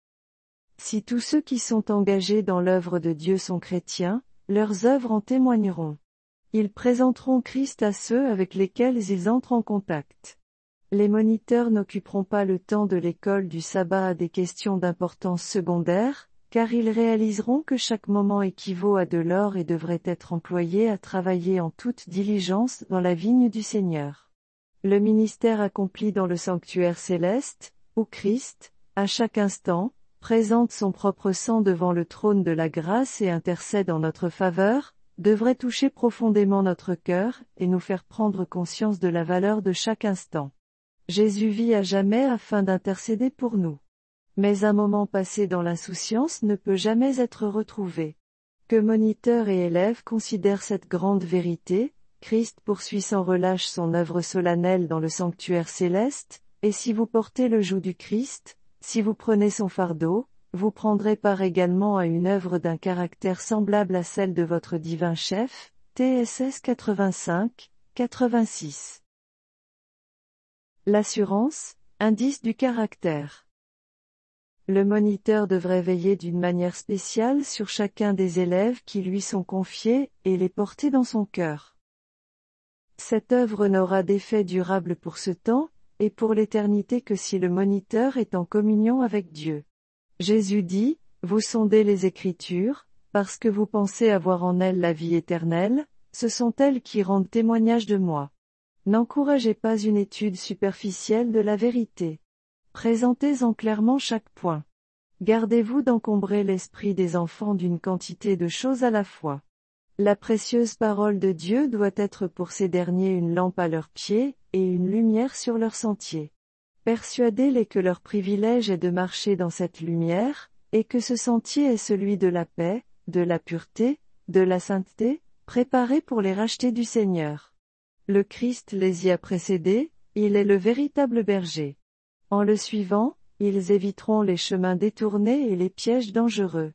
Si tous ceux qui sont engagés dans l'œuvre de Dieu sont chrétiens, leurs œuvres en témoigneront. Ils présenteront Christ à ceux avec lesquels ils entrent en contact. Les moniteurs n'occuperont pas le temps de l'école du sabbat à des questions d'importance secondaire, car ils réaliseront que chaque moment équivaut à de l'or et devrait être employé à travailler en toute diligence dans la vigne du Seigneur. Le ministère accompli dans le sanctuaire céleste, où Christ, à chaque instant, présente son propre sang devant le trône de la grâce et intercède en notre faveur, devrait toucher profondément notre cœur et nous faire prendre conscience de la valeur de chaque instant. Jésus vit à jamais afin d'intercéder pour nous. Mais un moment passé dans l'insouciance ne peut jamais être retrouvé. Que moniteurs et élèves considèrent cette grande vérité: Christ poursuit sans relâche son œuvre solennelle dans le sanctuaire céleste, et si vous portez le joug du Christ, si vous prenez son fardeau, vous prendrez part également à une œuvre d'un caractère semblable à celle de votre divin chef, T S S quatre-vingt-cinq, quatre-vingt-six. L'assurance, indice du caractère. Le moniteur devrait veiller d'une manière spéciale sur chacun des élèves qui lui sont confiés et les porter dans son cœur. Cette œuvre n'aura d'effet durable pour ce temps, et pour l'éternité que si le moniteur est en communion avec Dieu. Jésus dit, « Vous sondez les Écritures, parce que vous pensez avoir en elles la vie éternelle, ce sont elles qui rendent témoignage de moi. » N'encouragez pas une étude superficielle de la vérité. Présentez-en clairement chaque point. Gardez-vous d'encombrer l'esprit des enfants d'une quantité de choses à la fois. La précieuse parole de Dieu doit être pour ces derniers une lampe à leurs pieds, et une lumière sur leur sentier. Persuadez-les que leur privilège est de marcher dans cette lumière, et que ce sentier est celui de la paix, de la pureté, de la sainteté, préparé pour les rachetés du Seigneur. Le Christ les y a précédés, il est le véritable berger. En le suivant, ils éviteront les chemins détournés et les pièges dangereux.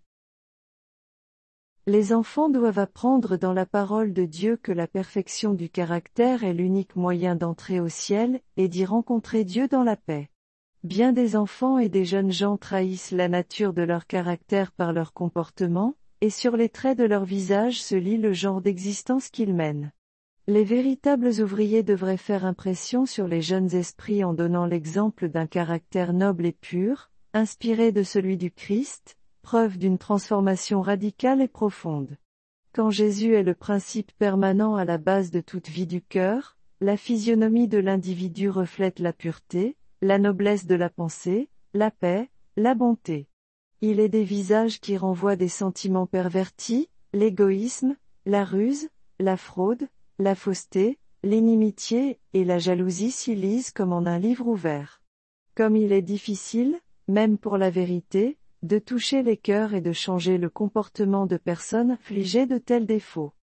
Les enfants doivent apprendre dans la parole de Dieu que la perfection du caractère est l'unique moyen d'entrer au ciel, et d'y rencontrer Dieu dans la paix. Bien des enfants et des jeunes gens trahissent la nature de leur caractère par leur comportement, et sur les traits de leur visage se lit le genre d'existence qu'ils mènent. Les véritables ouvriers devraient faire impression sur les jeunes esprits en donnant l'exemple d'un caractère noble et pur, inspiré de celui du Christ, preuve d'une transformation radicale et profonde. Quand Jésus est le principe permanent à la base de toute vie du cœur, la physionomie de l'individu reflète la pureté, la noblesse de la pensée, la paix, la bonté. Il est des visages qui renvoient des sentiments pervertis, l'égoïsme, la ruse, la fraude, la fausseté, l'inimitié, et la jalousie s'y lisent comme en un livre ouvert. Comme il est difficile, même pour la vérité, de toucher les cœurs et de changer le comportement de personnes affligées de tels défauts.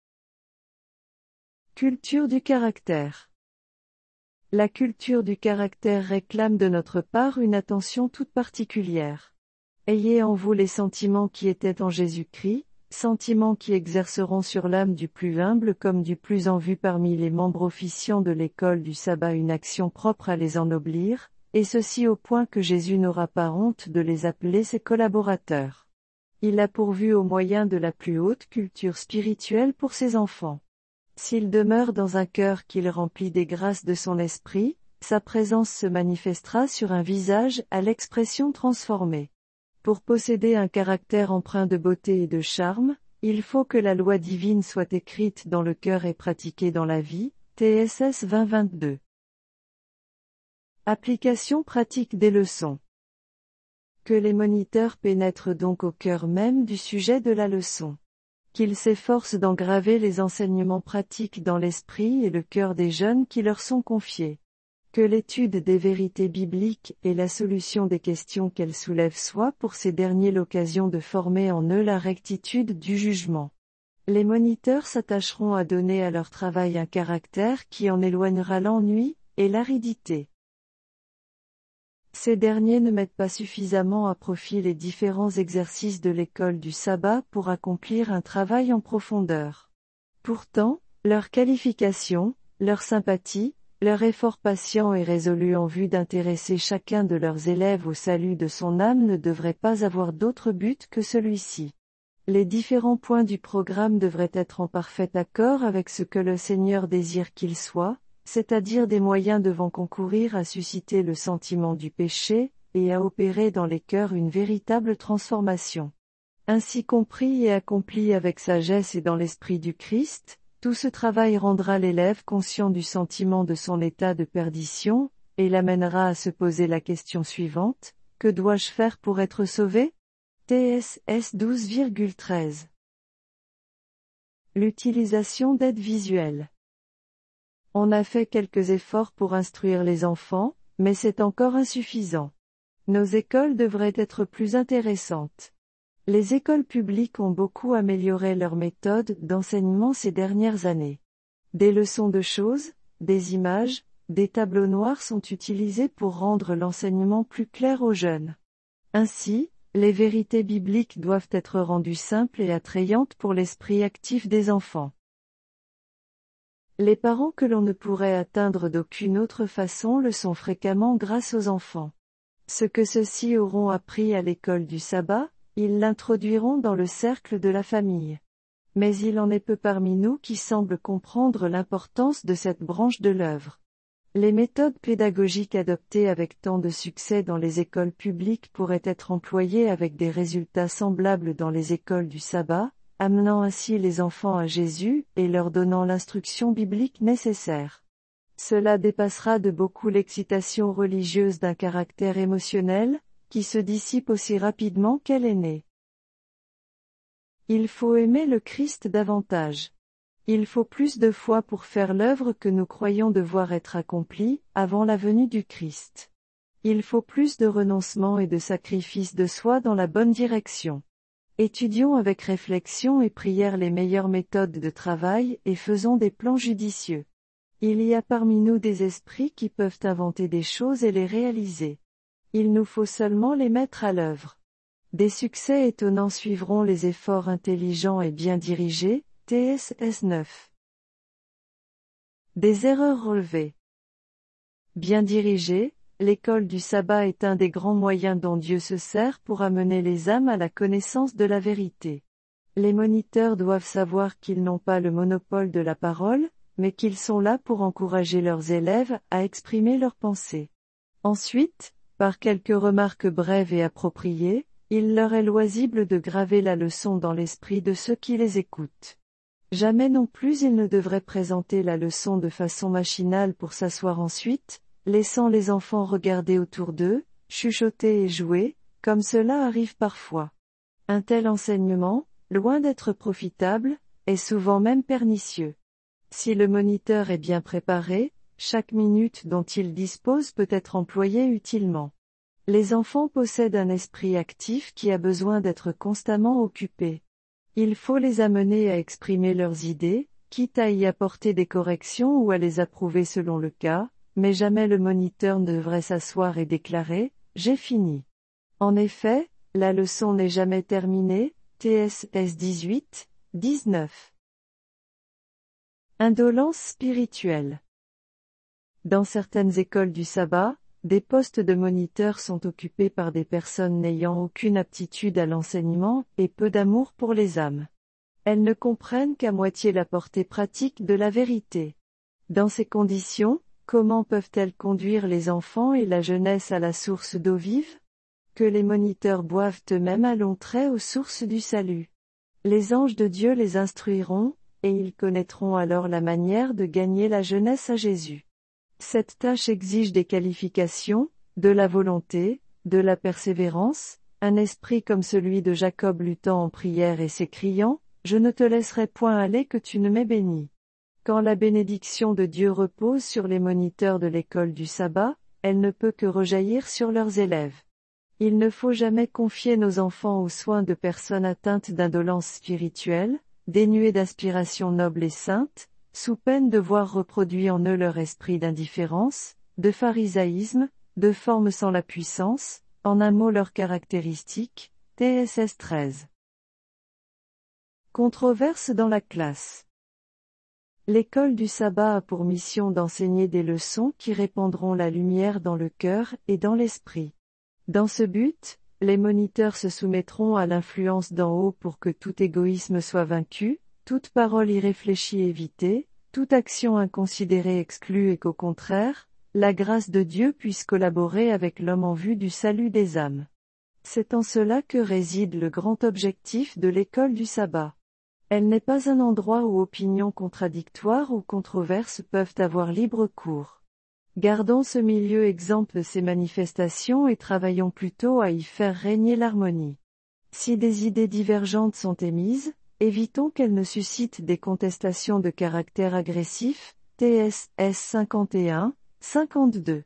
Culture du caractère. La culture du caractère réclame de notre part une attention toute particulière. Ayez en vous les sentiments qui étaient en Jésus-Christ, sentiments qui exerceront sur l'âme du plus humble comme du plus en vue parmi les membres officiants de l'école du sabbat une action propre à les ennoblir, et ceci au point que Jésus n'aura pas honte de les appeler ses collaborateurs. Il a pourvu au moyen de la plus haute culture spirituelle pour ses enfants. S'il demeure dans un cœur qu'il remplit des grâces de son esprit, sa présence se manifestera sur un visage à l'expression transformée. Pour posséder un caractère empreint de beauté et de charme, il faut que la loi divine soit écrite dans le cœur et pratiquée dans la vie, T S S vingt vingt-deux. Application pratique des leçons. Que les moniteurs pénètrent donc au cœur même du sujet de la leçon. Qu'ils s'efforcent d'engraver les enseignements pratiques dans l'esprit et le cœur des jeunes qui leur sont confiés. Que l'étude des vérités bibliques et la solution des questions qu'elles soulèvent soit pour ces derniers l'occasion de former en eux la rectitude du jugement. Les moniteurs s'attacheront à donner à leur travail un caractère qui en éloignera l'ennui et l'aridité. Ces derniers ne mettent pas suffisamment à profit les différents exercices de l'école du sabbat pour accomplir un travail en profondeur. Pourtant, leur qualification, leur sympathie, leur effort patient et résolu en vue d'intéresser chacun de leurs élèves au salut de son âme ne devrait pas avoir d'autre but que celui-ci. Les différents points du programme devraient être en parfait accord avec ce que le Seigneur désire qu'ils soient, c'est-à-dire des moyens devant concourir à susciter le sentiment du péché, et à opérer dans les cœurs une véritable transformation. Ainsi compris et accompli avec sagesse et dans l'esprit du Christ, tout ce travail rendra l'élève conscient du sentiment de son état de perdition, et l'amènera à se poser la question suivante, que dois-je faire pour être sauvé? T S S douze virgule treize. L'utilisation d'aides visuelles. On a fait quelques efforts pour instruire les enfants, mais c'est encore insuffisant. Nos écoles devraient être plus intéressantes. Les écoles publiques ont beaucoup amélioré leur méthode d'enseignement ces dernières années. Des leçons de choses, des images, des tableaux noirs sont utilisés pour rendre l'enseignement plus clair aux jeunes. Ainsi, les vérités bibliques doivent être rendues simples et attrayantes pour l'esprit actif des enfants. Les parents que l'on ne pourrait atteindre d'aucune autre façon le sont fréquemment grâce aux enfants. Ce que ceux-ci auront appris à l'école du sabbat, ils l'introduiront dans le cercle de la famille. Mais il en est peu parmi nous qui semblent comprendre l'importance de cette branche de l'œuvre. Les méthodes pédagogiques adoptées avec tant de succès dans les écoles publiques pourraient être employées avec des résultats semblables dans les écoles du sabbat, amenant ainsi les enfants à Jésus et leur donnant l'instruction biblique nécessaire. Cela dépassera de beaucoup l'excitation religieuse d'un caractère émotionnel, qui se dissipe aussi rapidement qu'elle est née. Il faut aimer le Christ davantage. Il faut plus de foi pour faire l'œuvre que nous croyons devoir être accomplie, avant la venue du Christ. Il faut plus de renoncement et de sacrifice de soi dans la bonne direction. Étudions avec réflexion et prière les meilleures méthodes de travail et faisons des plans judicieux. Il y a parmi nous des esprits qui peuvent inventer des choses et les réaliser. Il nous faut seulement les mettre à l'œuvre. Des succès étonnants suivront les efforts intelligents et bien dirigés, T S S neuf. Des erreurs relevées. Bien dirigée, l'école du sabbat est un des grands moyens dont Dieu se sert pour amener les âmes à la connaissance de la vérité. Les moniteurs doivent savoir qu'ils n'ont pas le monopole de la parole, mais qu'ils sont là pour encourager leurs élèves à exprimer leurs pensées. Ensuite, par quelques remarques brèves et appropriées, il leur est loisible de graver la leçon dans l'esprit de ceux qui les écoutent. Jamais non plus ils ne devraient présenter la leçon de façon machinale pour s'asseoir ensuite, laissant les enfants regarder autour d'eux, chuchoter et jouer, comme cela arrive parfois. Un tel enseignement, loin d'être profitable, est souvent même pernicieux. Si le moniteur est bien préparé, chaque minute dont il dispose peut être employée utilement. Les enfants possèdent un esprit actif qui a besoin d'être constamment occupé. Il faut les amener à exprimer leurs idées, quitte à y apporter des corrections ou à les approuver selon le cas, mais jamais le moniteur ne devrait s'asseoir et déclarer « J'ai fini ». En effet, la leçon n'est jamais terminée, T S S dix-huit, dix-neuf. Indolence spirituelle. Dans certaines écoles du sabbat, des postes de moniteurs sont occupés par des personnes n'ayant aucune aptitude à l'enseignement et peu d'amour pour les âmes. Elles ne comprennent qu'à moitié la portée pratique de la vérité. Dans ces conditions, comment peuvent-elles conduire les enfants et la jeunesse à la source d'eau vive? Que les moniteurs boivent eux-mêmes à longs traits aux sources du salut. Les anges de Dieu les instruiront, et ils connaîtront alors la manière de gagner la jeunesse à Jésus. Cette tâche exige des qualifications, de la volonté, de la persévérance, un esprit comme celui de Jacob luttant en prière et s'écriant « Je ne te laisserai point aller que tu ne m'aies béni ». Quand la bénédiction de Dieu repose sur les moniteurs de l'école du sabbat, elle ne peut que rejaillir sur leurs élèves. Il ne faut jamais confier nos enfants aux soins de personnes atteintes d'indolence spirituelle, dénuées d'aspirations nobles et saintes, sous peine de voir reproduit en eux leur esprit d'indifférence, de pharisaïsme, de forme sans la puissance, en un mot leurs caractéristiques, T S S treize. Controverse dans la classe. L'école du sabbat a pour mission d'enseigner des leçons qui répandront la lumière dans le cœur et dans l'esprit. Dans ce but, les moniteurs se soumettront à l'influence d'en haut pour que tout égoïsme soit vaincu, toute parole irréfléchie évitée, toute action inconsidérée exclue et qu'au contraire, la grâce de Dieu puisse collaborer avec l'homme en vue du salut des âmes. C'est en cela que réside le grand objectif de l'école du sabbat. Elle n'est pas un endroit où opinions contradictoires ou controverses peuvent avoir libre cours. Gardons ce milieu exempt de ces manifestations et travaillons plutôt à y faire régner l'harmonie. Si des idées divergentes sont émises, évitons qu'elles ne suscitent des contestations de caractère agressif, T S S cinquante et un, cinquante-deux.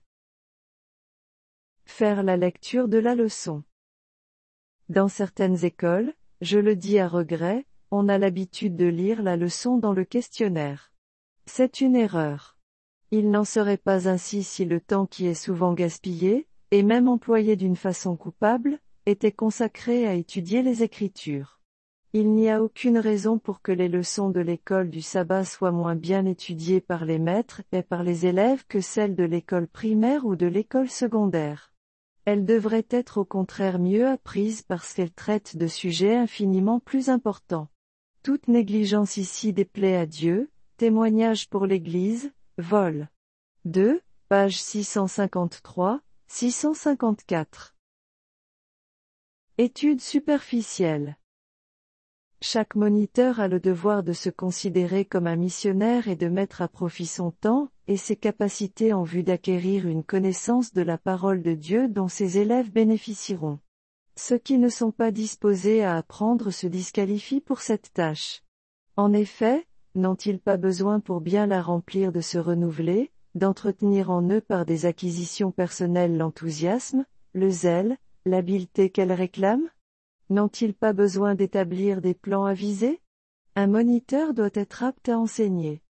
Faire la lecture de la leçon. Dans certaines écoles, je le dis à regret, on a l'habitude de lire la leçon dans le questionnaire. C'est une erreur. Il n'en serait pas ainsi si le temps qui est souvent gaspillé, et même employé d'une façon coupable, était consacré à étudier les Écritures. Il n'y a aucune raison pour que les leçons de l'école du sabbat soient moins bien étudiées par les maîtres et par les élèves que celles de l'école primaire ou de l'école secondaire. Elles devraient être au contraire mieux apprises parce qu'elles traitent de sujets infiniment plus importants. Toute négligence ici déplaît à Dieu, témoignage pour l'Église, vol. deux, page six cent cinquante-trois, six cent cinquante-quatre. Étude superficielle. Chaque moniteur a le devoir de se considérer comme un missionnaire et de mettre à profit son temps et ses capacités en vue d'acquérir une connaissance de la parole de Dieu dont ses élèves bénéficieront. Ceux qui ne sont pas disposés à apprendre se disqualifient pour cette tâche. En effet, n'ont-ils pas besoin pour bien la remplir de se renouveler, d'entretenir en eux par des acquisitions personnelles l'enthousiasme, le zèle, l'habileté qu'elles réclament? N'ont-ils pas besoin d'établir des plans avisés? Un moniteur doit être apte à enseigner.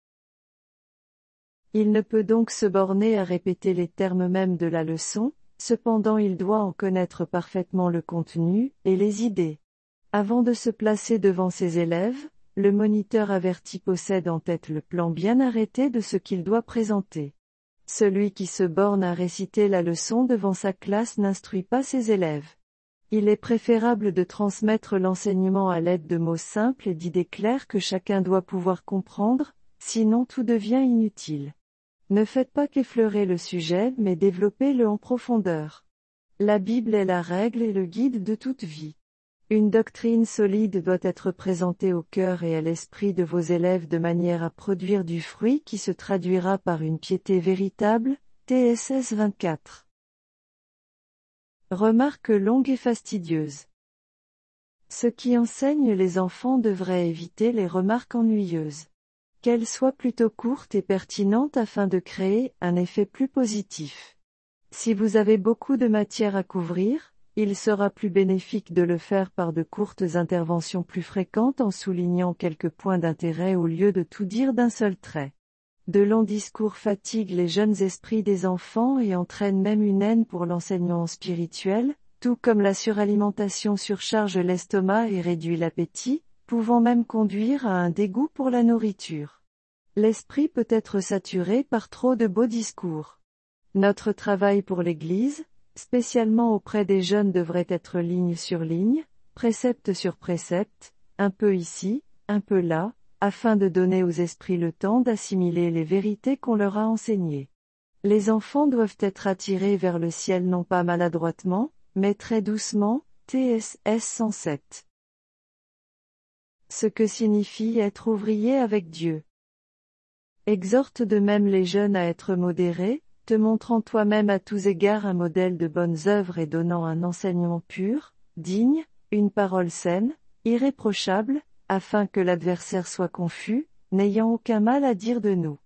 Il ne peut donc se borner à répéter les termes mêmes de la leçon, cependant il doit en connaître parfaitement le contenu et les idées. Avant de se placer devant ses élèves, le moniteur averti possède en tête le plan bien arrêté de ce qu'il doit présenter. Celui qui se borne à réciter la leçon devant sa classe n'instruit pas ses élèves. Il est préférable de transmettre l'enseignement à l'aide de mots simples et d'idées claires que chacun doit pouvoir comprendre, sinon tout devient inutile. Ne faites pas qu'effleurer le sujet mais développez-le en profondeur. La Bible est la règle et le guide de toute vie. Une doctrine solide doit être présentée au cœur et à l'esprit de vos élèves de manière à produire du fruit qui se traduira par une piété véritable. T S S vingt-quatre. Remarque longue et fastidieuse. Ceux qui enseignent les enfants devraient éviter les remarques ennuyeuses. Qu'elles soient plutôt courtes et pertinentes afin de créer un effet plus positif. Si vous avez beaucoup de matière à couvrir, il sera plus bénéfique de le faire par de courtes interventions plus fréquentes en soulignant quelques points d'intérêt au lieu de tout dire d'un seul trait. De longs discours fatiguent les jeunes esprits des enfants et entraînent même une haine pour l'enseignement spirituel, tout comme la suralimentation surcharge l'estomac et réduit l'appétit, pouvant même conduire à un dégoût pour la nourriture. L'esprit peut être saturé par trop de beaux discours. Notre travail pour l'Église, spécialement auprès des jeunes, devrait être ligne sur ligne, précepte sur précepte, un peu ici, un peu là, afin de donner aux esprits le temps d'assimiler les vérités qu'on leur a enseignées. Les enfants doivent être attirés vers le ciel non pas maladroitement, mais très doucement. T S S cent sept. Ce que signifie être ouvrier avec Dieu. Exhorte de même les jeunes à être modérés, te montrant toi-même à tous égards un modèle de bonnes œuvres et donnant un enseignement pur, digne, une parole saine, irréprochable, afin que l'adversaire soit confus, n'ayant aucun mal à dire de nous.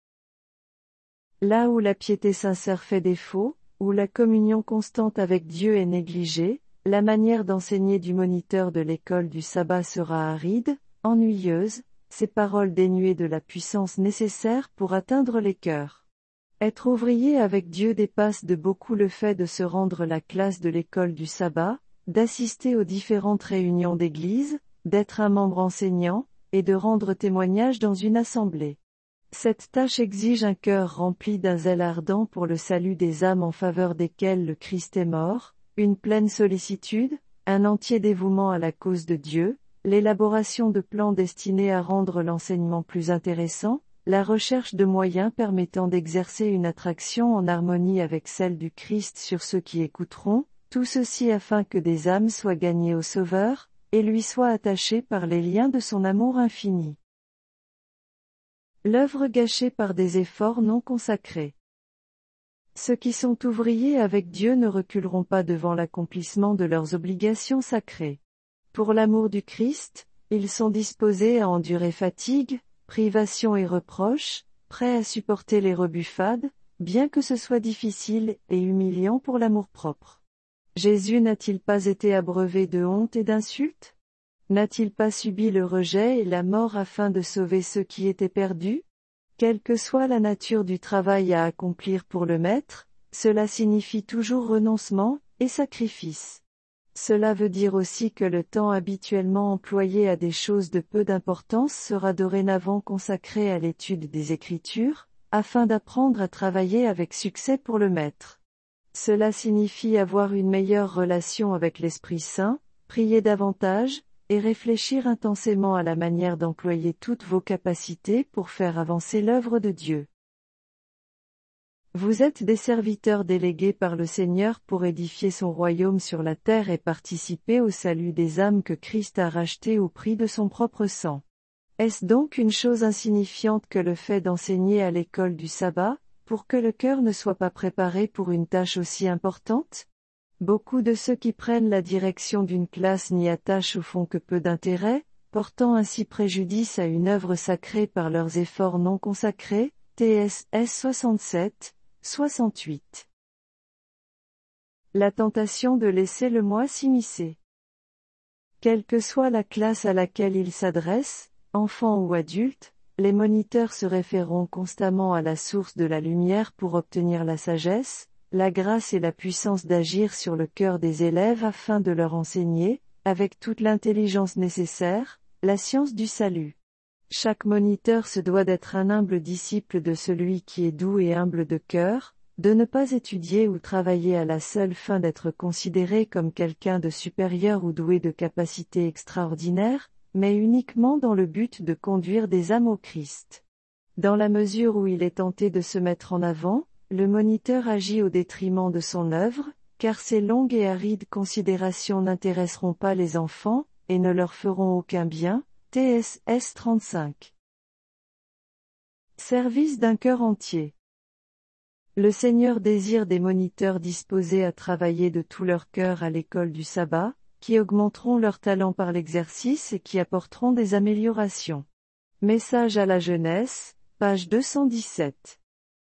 Là où la piété sincère fait défaut, où la communion constante avec Dieu est négligée, la manière d'enseigner du moniteur de l'école du sabbat sera aride, ennuyeuse, ses paroles dénuées de la puissance nécessaire pour atteindre les cœurs. Être ouvrier avec Dieu dépasse de beaucoup le fait de se rendre la classe de l'école du sabbat, d'assister aux différentes réunions d'église, d'être un membre enseignant, et de rendre témoignage dans une assemblée. Cette tâche exige un cœur rempli d'un zèle ardent pour le salut des âmes en faveur desquelles le Christ est mort, une pleine sollicitude, un entier dévouement à la cause de Dieu, l'élaboration de plans destinés à rendre l'enseignement plus intéressant, la recherche de moyens permettant d'exercer une attraction en harmonie avec celle du Christ sur ceux qui écouteront, tout ceci afin que des âmes soient gagnées au Sauveur, et lui soient attachées par les liens de son amour infini. L'œuvre gâchée par des efforts non consacrés. Ceux qui sont ouvriers avec Dieu ne reculeront pas devant l'accomplissement de leurs obligations sacrées. Pour l'amour du Christ, ils sont disposés à endurer fatigue, privation et reproches, prêts à supporter les rebuffades, bien que ce soit difficile et humiliant pour l'amour-propre. Jésus n'a-t-il pas été abreuvé de honte et d'insultes? N'a-t-il pas subi le rejet et la mort afin de sauver ceux qui étaient perdus? Quelle que soit la nature du travail à accomplir pour le Maître, cela signifie toujours renoncement et sacrifice. Cela veut dire aussi que le temps habituellement employé à des choses de peu d'importance sera dorénavant consacré à l'étude des Écritures, afin d'apprendre à travailler avec succès pour le Maître. Cela signifie avoir une meilleure relation avec l'Esprit Saint, prier davantage, et réfléchir intensément à la manière d'employer toutes vos capacités pour faire avancer l'œuvre de Dieu. Vous êtes des serviteurs délégués par le Seigneur pour édifier son royaume sur la terre et participer au salut des âmes que Christ a rachetées au prix de son propre sang. Est-ce donc une chose insignifiante que le fait d'enseigner à l'école du sabbat, pour que le cœur ne soit pas préparé pour une tâche aussi importante? Beaucoup de ceux qui prennent la direction d'une classe n'y attachent au fond que peu d'intérêt, portant ainsi préjudice à une œuvre sacrée par leurs efforts non consacrés, T S S soixante-sept, soixante-huit. La tentation de laisser le moi s'immiscer. Quelle que soit la classe à laquelle ils s'adressent, enfants ou adultes, les moniteurs se référeront constamment à la source de la lumière pour obtenir la sagesse, la grâce et la puissance d'agir sur le cœur des élèves afin de leur enseigner, avec toute l'intelligence nécessaire, la science du salut. Chaque moniteur se doit d'être un humble disciple de celui qui est doux et humble de cœur, de ne pas étudier ou travailler à la seule fin d'être considéré comme quelqu'un de supérieur ou doué de capacités extraordinaires, mais uniquement dans le but de conduire des âmes au Christ. Dans la mesure où il est tenté de se mettre en avant, le moniteur agit au détriment de son œuvre, car ces longues et arides considérations n'intéresseront pas les enfants, et ne leur feront aucun bien. T S S trente-cinq. Service d'un cœur entier. Le Seigneur désire des moniteurs disposés à travailler de tout leur cœur à l'école du sabbat, qui augmenteront leur talent par l'exercice et qui apporteront des améliorations. Message à la jeunesse, page deux cent dix-sept.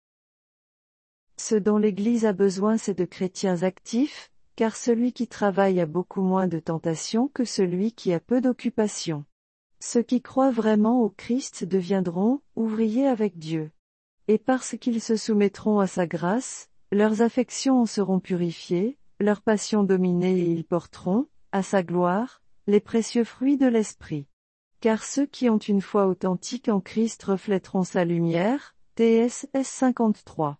Ce dont l'Église a besoin c'est de chrétiens actifs, car celui qui travaille a beaucoup moins de tentations que celui qui a peu d'occupations. Ceux qui croient vraiment au Christ deviendront ouvriers avec Dieu. Et parce qu'ils se soumettront à sa grâce, leurs affections en seront purifiées, leurs passions dominées et ils porteront, à sa gloire, les précieux fruits de l'Esprit. Car ceux qui ont une foi authentique en Christ reflèteront sa lumière. T S S cinquante-trois.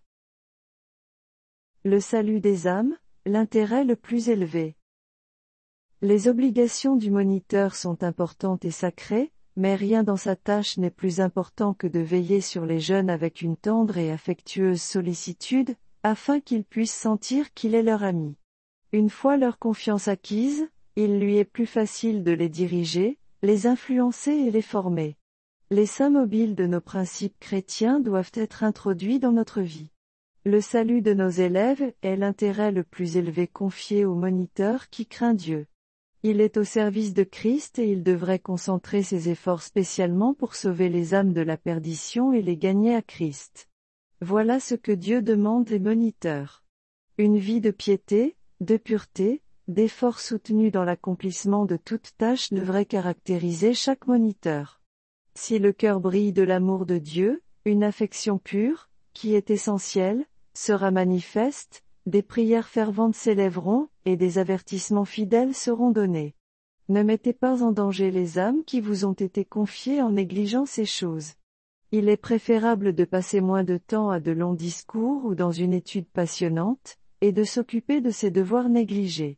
Le salut des âmes, l'intérêt le plus élevé. Les obligations du moniteur sont importantes et sacrées, mais rien dans sa tâche n'est plus important que de veiller sur les jeunes avec une tendre et affectueuse sollicitude, afin qu'ils puissent sentir qu'il est leur ami. Une fois leur confiance acquise, il lui est plus facile de les diriger, les influencer et les former. Les saints mobiles de nos principes chrétiens doivent être introduits dans notre vie. Le salut de nos élèves est l'intérêt le plus élevé confié au moniteur qui craint Dieu. Il est au service de Christ et il devrait concentrer ses efforts spécialement pour sauver les âmes de la perdition et les gagner à Christ. Voilà ce que Dieu demande des moniteurs. Une vie de piété, de pureté, d'efforts soutenus dans l'accomplissement de toute tâche devrait caractériser chaque moniteur. Si le cœur brille de l'amour de Dieu, une affection pure, qui est essentielle, sera manifeste, des prières ferventes s'élèveront, et des avertissements fidèles seront donnés. Ne mettez pas en danger les âmes qui vous ont été confiées en négligeant ces choses. Il est préférable de passer moins de temps à de longs discours ou dans une étude passionnante, et de s'occuper de ses devoirs négligés.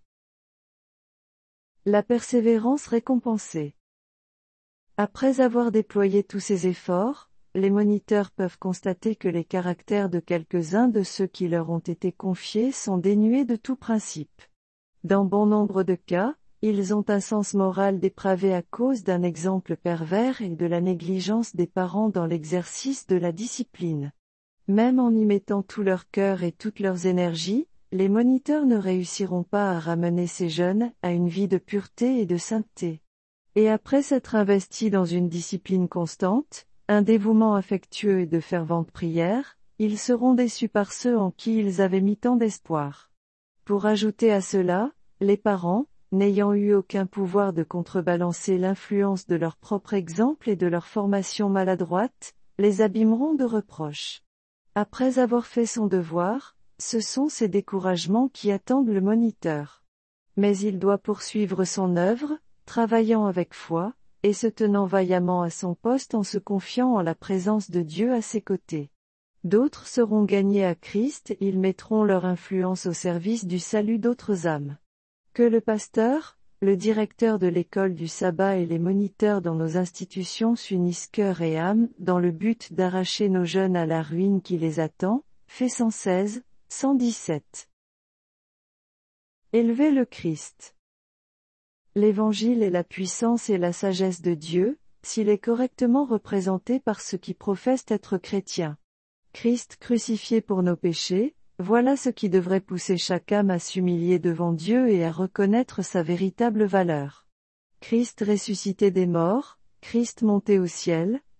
La persévérance récompensée. Après avoir déployé tous ces efforts, les moniteurs peuvent constater que les caractères de quelques-uns de ceux qui leur ont été confiés sont dénués de tout principe. Dans bon nombre de cas, ils ont un sens moral dépravé à cause d'un exemple pervers et de la négligence des parents dans l'exercice de la discipline. Même en y mettant tout leur cœur et toutes leurs énergies, les moniteurs ne réussiront pas à ramener ces jeunes à une vie de pureté et de sainteté. Et après s'être investis dans une discipline constante, un dévouement affectueux et de ferventes prières, ils seront déçus par ceux en qui ils avaient mis tant d'espoir. Pour ajouter à cela, les parents, n'ayant eu aucun pouvoir de contrebalancer l'influence de leur propre exemple et de leur formation maladroite, les abîmeront de reproches. Après avoir fait son devoir, ce sont ces découragements qui attendent le moniteur. Mais il doit poursuivre son œuvre, travaillant avec foi, et se tenant vaillamment à son poste en se confiant en la présence de Dieu à ses côtés. D'autres seront gagnés à Christ, ils mettront leur influence au service du salut d'autres âmes. Que le pasteur, le directeur de l'école du sabbat et les moniteurs dans nos institutions s'unissent cœur et âme, dans le but d'arracher nos jeunes à la ruine qui les attend. Fait cent seize, cent dix-sept. Élever le Christ. L'Évangile est la puissance et la sagesse de Dieu, s'il est correctement représenté par ceux qui professent être chrétiens. Christ crucifié pour nos péchés, voilà ce qui devrait pousser chaque âme à s'humilier devant Dieu et à reconnaître sa véritable valeur. Christ ressuscité des morts, Christ monté au ciel,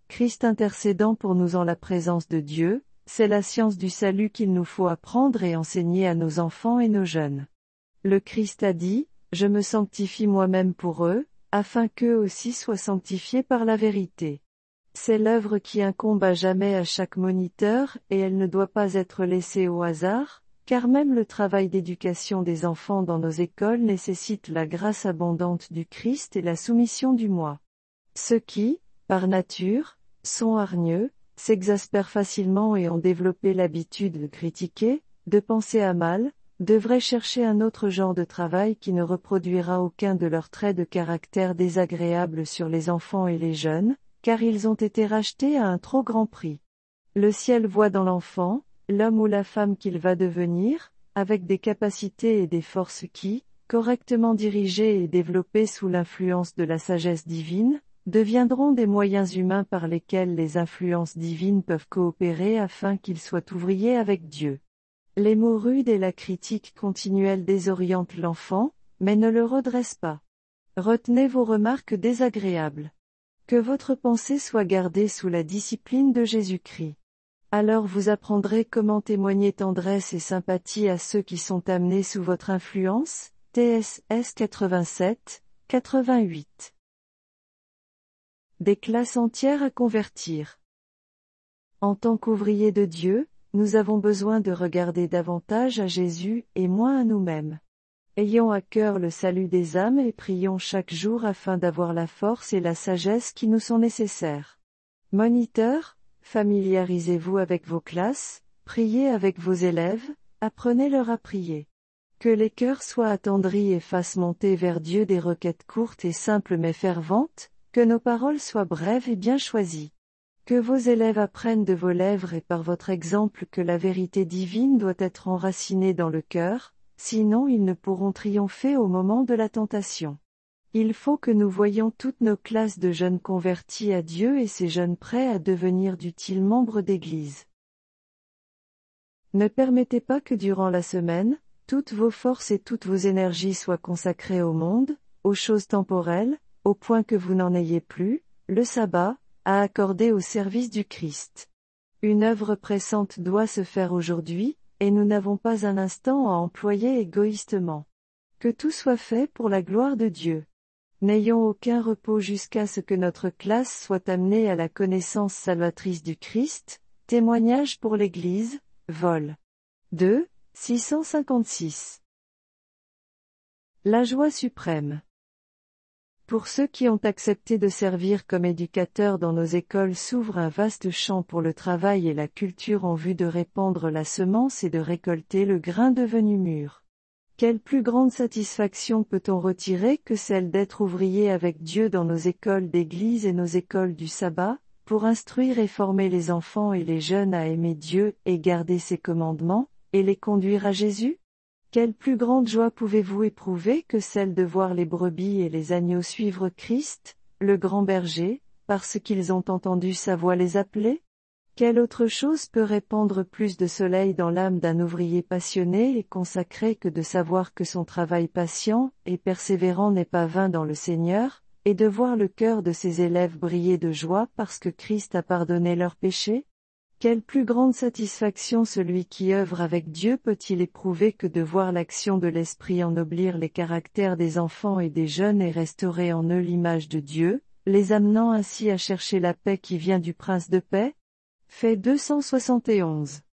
Christ intercédant pour nous en la présence de Dieu, c'est la science du salut qu'il nous faut apprendre et enseigner à nos enfants et nos jeunes. Le Christ a dit, « Je me sanctifie moi-même pour eux, afin qu'eux aussi soient sanctifiés par la vérité. » C'est l'œuvre qui incombe à jamais à chaque moniteur et elle ne doit pas être laissée au hasard, car même le travail d'éducation des enfants dans nos écoles nécessite la grâce abondante du Christ et la soumission du moi. Ceux qui, par nature, sont hargneux, s'exaspèrent facilement et ont développé l'habitude de critiquer, de penser à mal, devraient chercher un autre genre de travail qui ne reproduira aucun de leurs traits de caractère désagréables sur les enfants et les jeunes, car ils ont été rachetés à un trop grand prix. Le ciel voit dans l'enfant, l'homme ou la femme qu'il va devenir, avec des capacités et des forces qui, correctement dirigées et développées sous l'influence de la sagesse divine, deviendront des moyens humains par lesquels les influences divines peuvent coopérer afin qu'ils soient ouvriers avec Dieu. Les mots rudes et la critique continuelle désorientent l'enfant, mais ne le redressent pas. Retenez vos remarques désagréables. Que votre pensée soit gardée sous la discipline de Jésus-Christ. Alors vous apprendrez comment témoigner tendresse et sympathie à ceux qui sont amenés sous votre influence. T S S quatre-vingt-sept, quatre-vingt-huit. Des classes entières à convertir. En tant qu'ouvriers de Dieu, nous avons besoin de regarder davantage à Jésus et moins à nous-mêmes. Ayons à cœur le salut des âmes et prions chaque jour afin d'avoir la force et la sagesse qui nous sont nécessaires. Moniteurs, familiarisez-vous avec vos classes, priez avec vos élèves, apprenez-leur à prier. Que les cœurs soient attendris et fassent monter vers Dieu des requêtes courtes et simples mais ferventes, que nos paroles soient brèves et bien choisies. Que vos élèves apprennent de vos lèvres et par votre exemple que la vérité divine doit être enracinée dans le cœur, sinon ils ne pourront triompher au moment de la tentation. Il faut que nous voyions toutes nos classes de jeunes convertis à Dieu et ces jeunes prêts à devenir d'utiles membres d'Église. Ne permettez pas que durant la semaine, toutes vos forces et toutes vos énergies soient consacrées au monde, aux choses temporelles, au point que vous n'en ayez plus, le sabbat, à accorder au service du Christ. Une œuvre pressante doit se faire aujourd'hui, et nous n'avons pas un instant à employer égoïstement. Que tout soit fait pour la gloire de Dieu. N'ayons aucun repos jusqu'à ce que notre classe soit amenée à la connaissance salvatrice du Christ. Témoignage pour l'Église, vol. deux, six cent cinquante-six. La joie suprême. Pour ceux qui ont accepté de servir comme éducateurs dans nos écoles s'ouvre un vaste champ pour le travail et la culture en vue de répandre la semence et de récolter le grain devenu mûr. Quelle plus grande satisfaction peut-on retirer que celle d'être ouvrier avec Dieu dans nos écoles d'église et nos écoles du sabbat, pour instruire et former les enfants et les jeunes à aimer Dieu et garder ses commandements, et les conduire à Jésus? Quelle plus grande joie pouvez-vous éprouver que celle de voir les brebis et les agneaux suivre Christ, le grand berger, parce qu'ils ont entendu sa voix les appeler? Quelle autre chose peut répandre plus de soleil dans l'âme d'un ouvrier passionné et consacré que de savoir que son travail patient et persévérant n'est pas vain dans le Seigneur, et de voir le cœur de ses élèves briller de joie parce que Christ a pardonné leurs péchés? Quelle plus grande satisfaction celui qui œuvre avec Dieu peut-il éprouver que de voir l'action de l'Esprit ennoblir les caractères des enfants et des jeunes et restaurer en eux l'image de Dieu, les amenant ainsi à chercher la paix qui vient du Prince de paix? Fait deux cent soixante et onze.